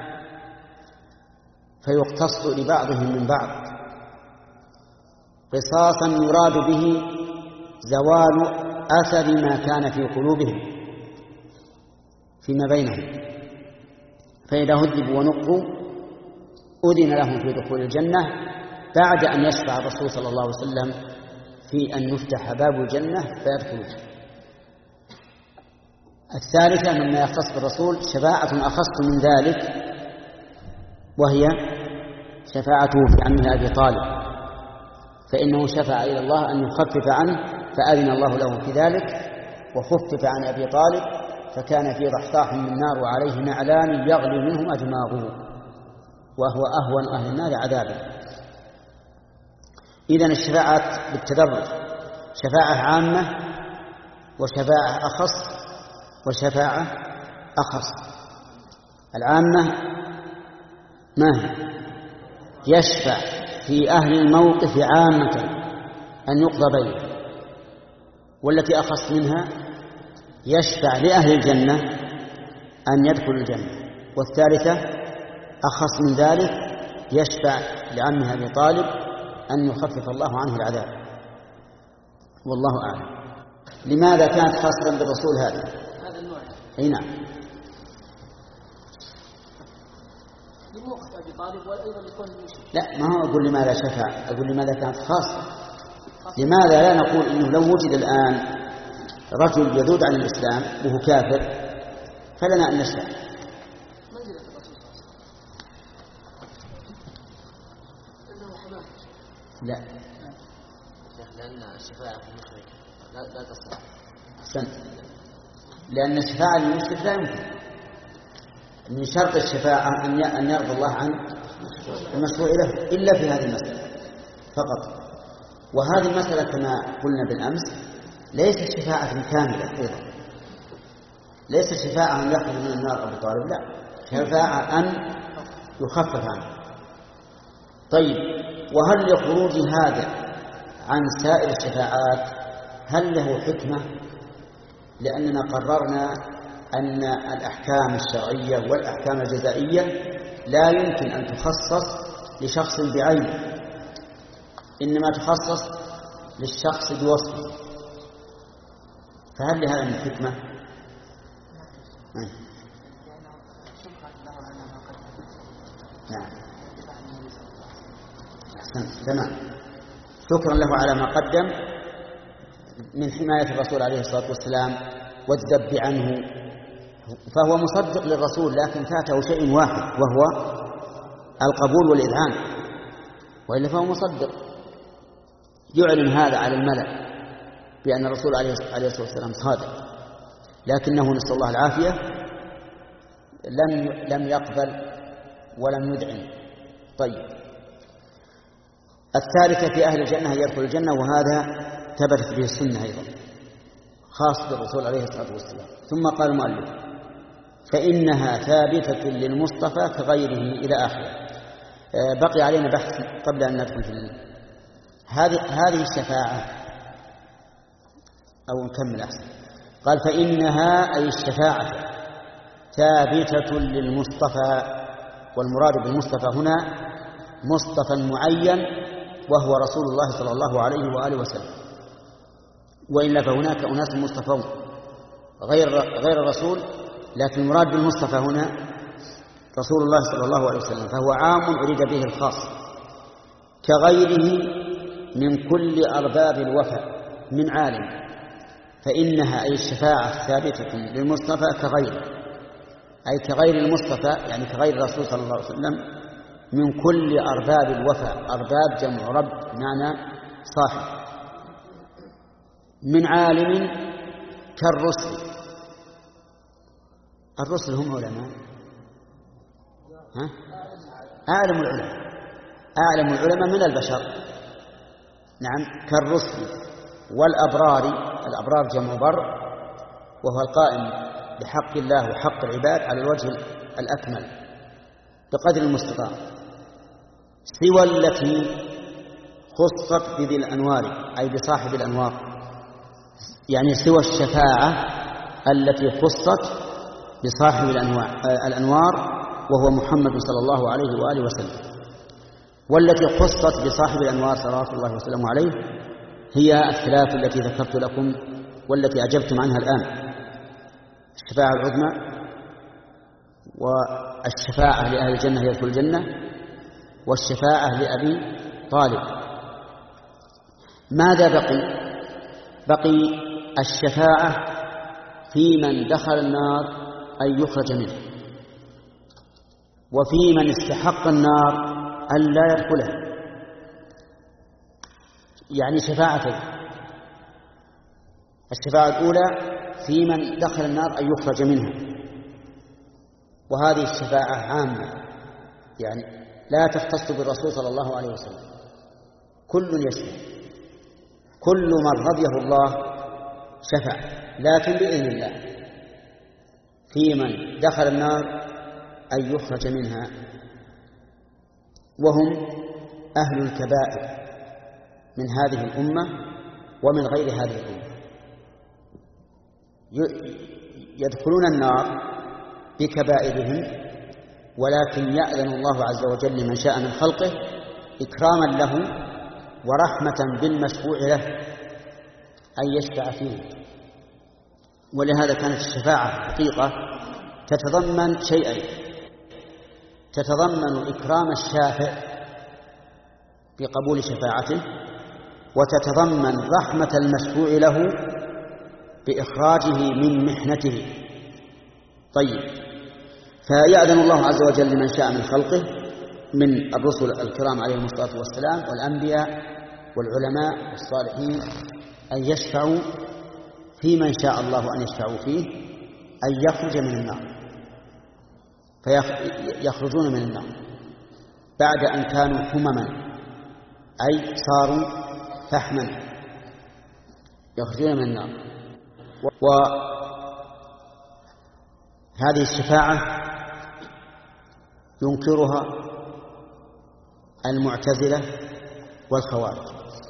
فيقتص لبعضهم من بعض قصاصا يراد به زوال أثر ما كان في قلوبهم فيما بينهم، فإذا هذبوا ونقوا أذن لهم في دخول الجنة بعد أن يشفع الرسول صلى الله عليه وسلم في أن يفتح باب الجنة فيدخلون. الثالثة مما يختص بالرسول شفاعة أخص من ذلك، وهي شفاعته في عمه أبي طالب، فإنه شفع إلى الله أن يخفف عنه فأذن الله له في ذلك وخفف عن أبي طالب، فكان في ضحضاح من النار وعليه نعلان يغلي منهما دماغه وهو أهون أهل النار عذابا. إذن الشفاعات بالتدرج شفاعة عامة وشفاعة أخص وشفاعة أخص. العامة ما هي؟ يشفع في أهل الموقف عامة أن يقضى بينهم، والتي أخص منها يشفع لأهل الجنة أن يدخلوا الجنة، والثالثة أخص من ذلك يشفع لعمه أبي طالب أن يخفف الله عنه العذاب، والله أعلم. لماذا كانت خاصة بالرسول هذا؟ هذا النوع أي نعم، لموقف أبي طالب وأيضا يكون المشرك. لا ما هو أقول لماذا شفع، أقول لماذا كانت خاصة. لماذا لا نقول إنه لو وجد الآن رجل يذود عن الإسلام وهو كافر فلنا أن نشفع؟ منزلة الرسول صلى الله عليه وسلم لا لأن الشفاعة في المشرك لا لا تصح. أحسنت، لأن الشفاعة للمشرك لا يمكن. من شرط الشفاعة أن يرضى الله عن المشروع له إلا في هذه المسألة فقط. وهذه المسألة كما قلنا بالأمس ليست شفاعة كاملة أيضا، ليست شفاعة أن يخرج من النار أبو طالب، لا، شفاعة أن يخفف عنه. طيب، وهل لخروج هذا عن سائر الشفاعات هل له حكمة؟ لأننا قررنا أن الأحكام الشرعية والأحكام الجزائية لا يمكن أن تخصص لشخص بعينه، إنما تخصص للشخص بوصفه، فهل لهذا من حكمة؟ نعم، أحسنت، تمام، شكرا له على ما قدم من حماية الرسول عليه الصلاة والسلام والذب عنه، فهو مصدق للرسول، لكن فاته شيء واحد وهو القبول والإذعان، وإلا فهو مصدق. يعلن هذا على الملأ بأن الرسول عليه الصلاة والسلام صادق، لكنه نسأل الله العافية لم لم يقبل ولم يدعن. طيب، الثالثة في أهل الجنة يدخل الجنة، وهذا ثبتت به السنة أيضا خاص بالرسول عليه الصلاة والسلام. ثم قال المؤلف: فإنها ثابتة للمصطفى كغيره إلى آخره. بقي علينا بحث قبل أن ندخل في هذه هذه الشفاعة، أو نكمل أحسن. قال: فإنها أي الشفاعة ثابتة للمصطفى، والمراد بالمصطفى هنا مصطفى معين وهو رسول الله صلى الله عليه وآله وسلم، وإلا فهناك أناس مصطفون غير غير الرسول، لكن المراد بالمصطفى هنا رسول الله صلى الله عليه وسلم، فهو عام أريد به الخاص، كغيره من كل أرباب الوفاء من عالم. فإنها أي الشفاعة ثابتة للمصطفى كغيره، أي كغير المصطفى، يعني كغير الرسول صلى الله عليه وسلم، من كل أرباب الوفاء. أرباب جمع رب معنى صاحب، من عالم كالرسل. الرسل هم علماء، ها؟ أعلم العلماء، أعلم العلماء من البشر، نعم، كالرسل. والأبرار، الأبرار جمع بر، وهو القائم بحق الله وحق العباد على الوجه الأكمل بقدر المستطاع، سوى التي خصت بذي الأنوار، أي بصاحب الأنوار، يعني سوى الشفاعة التي خصت بصاحب الأنوار وهو محمد صلى الله عليه وآله وسلم. والتي خصت بصاحب الأنوار صلوات الله وسلامه عليه هي الثلاث التي ذكرت لكم والتي أجبتم عنها الآن: الشفاعة العظمى، والشفاعة لأهل الجنة يدخل الجنة، والشفاعة لأبي طالب. ماذا بقي؟ بقي الشفاعة في من دخل النار أن يخرج منه، وفي من استحق النار أن لا يدخلها، يعني شفاعتين. الشفاعة الأولى في من دخل النار أن يخرج منها، وهذه الشفاعة عامة، يعني لا تختص بالرسول صلى الله عليه وسلم، كل يشفع، كل من رضيه الله شفع، لكن بإذن الله. في من دخل النار أن يخرج منها، وهم أهل الكبائر من هذه الأمة ومن غير هذه الأمة، يدخلون النار بكبائرهم، ولكن يأذن الله عز وجل لمن شاء من خلقه إكراما له ورحمة بالمشفوع له أن يشفع فيه. ولهذا كانت الشفاعة حقيقة تتضمن شيئين: تتضمن إكرام الشافع بقبول شفاعته، وتتضمن رحمة المشفوع له بإخراجه من محنته. طيب، فيأذن الله عز وجل لمن شاء من خلقه من الرسل الكرام عليهم الصلاة والسلام والأنبياء والعلماء والصالحين أن يشفعوا في من شاء الله أن يشفعوا فيه، أن يخرج من النار، فيخرجون من النار بعد أن كانوا همما، أي صاروا فحما يخرجون من النار. وهذه الشفاعة ينكرها المعتزلة والخوارج،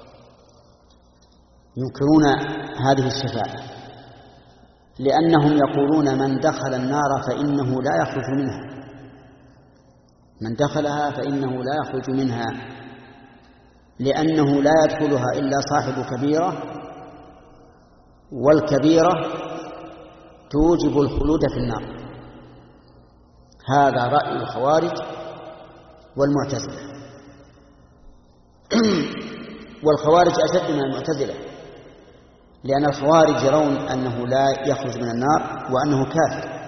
ينكرون هذه الشفاعة لأنهم يقولون من دخل النار فإنه لا يخرج منها، من دخلها فإنه لا يخرج منها، لأنه لا يدخلها إلا صاحب كبيرة، والكبيرة توجب الخلود في النار. هذا رأي الخوارج والمعتزلة. والخوارج أشد من المعتزلة، لأن الخوارج يرون أنه لا يخرج من النار وأنه كافر،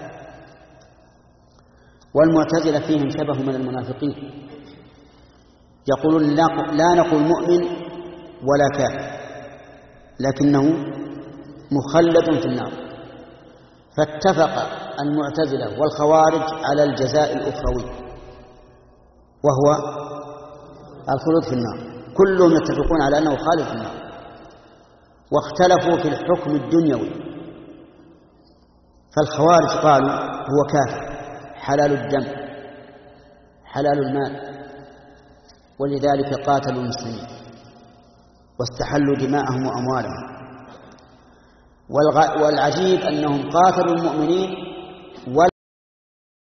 والمعتزلة فيهم شبه من المنافقين، يقولون لا نقول مؤمن ولا كافر لكنه مخلد في النار. فاتفق المعتزلة والخوارج على الجزاء الأخروي وهو الخلود في النار، كلهم يتفقون على أنه خالد في النار، واختلفوا في الحكم الدنيوي. فالخوارج قالوا هو كافر حلال الدم حلال المال، ولذلك قاتلوا المسلمين واستحلوا دماءهم وأموالهم. والعجيب أنهم قاتلوا المؤمنين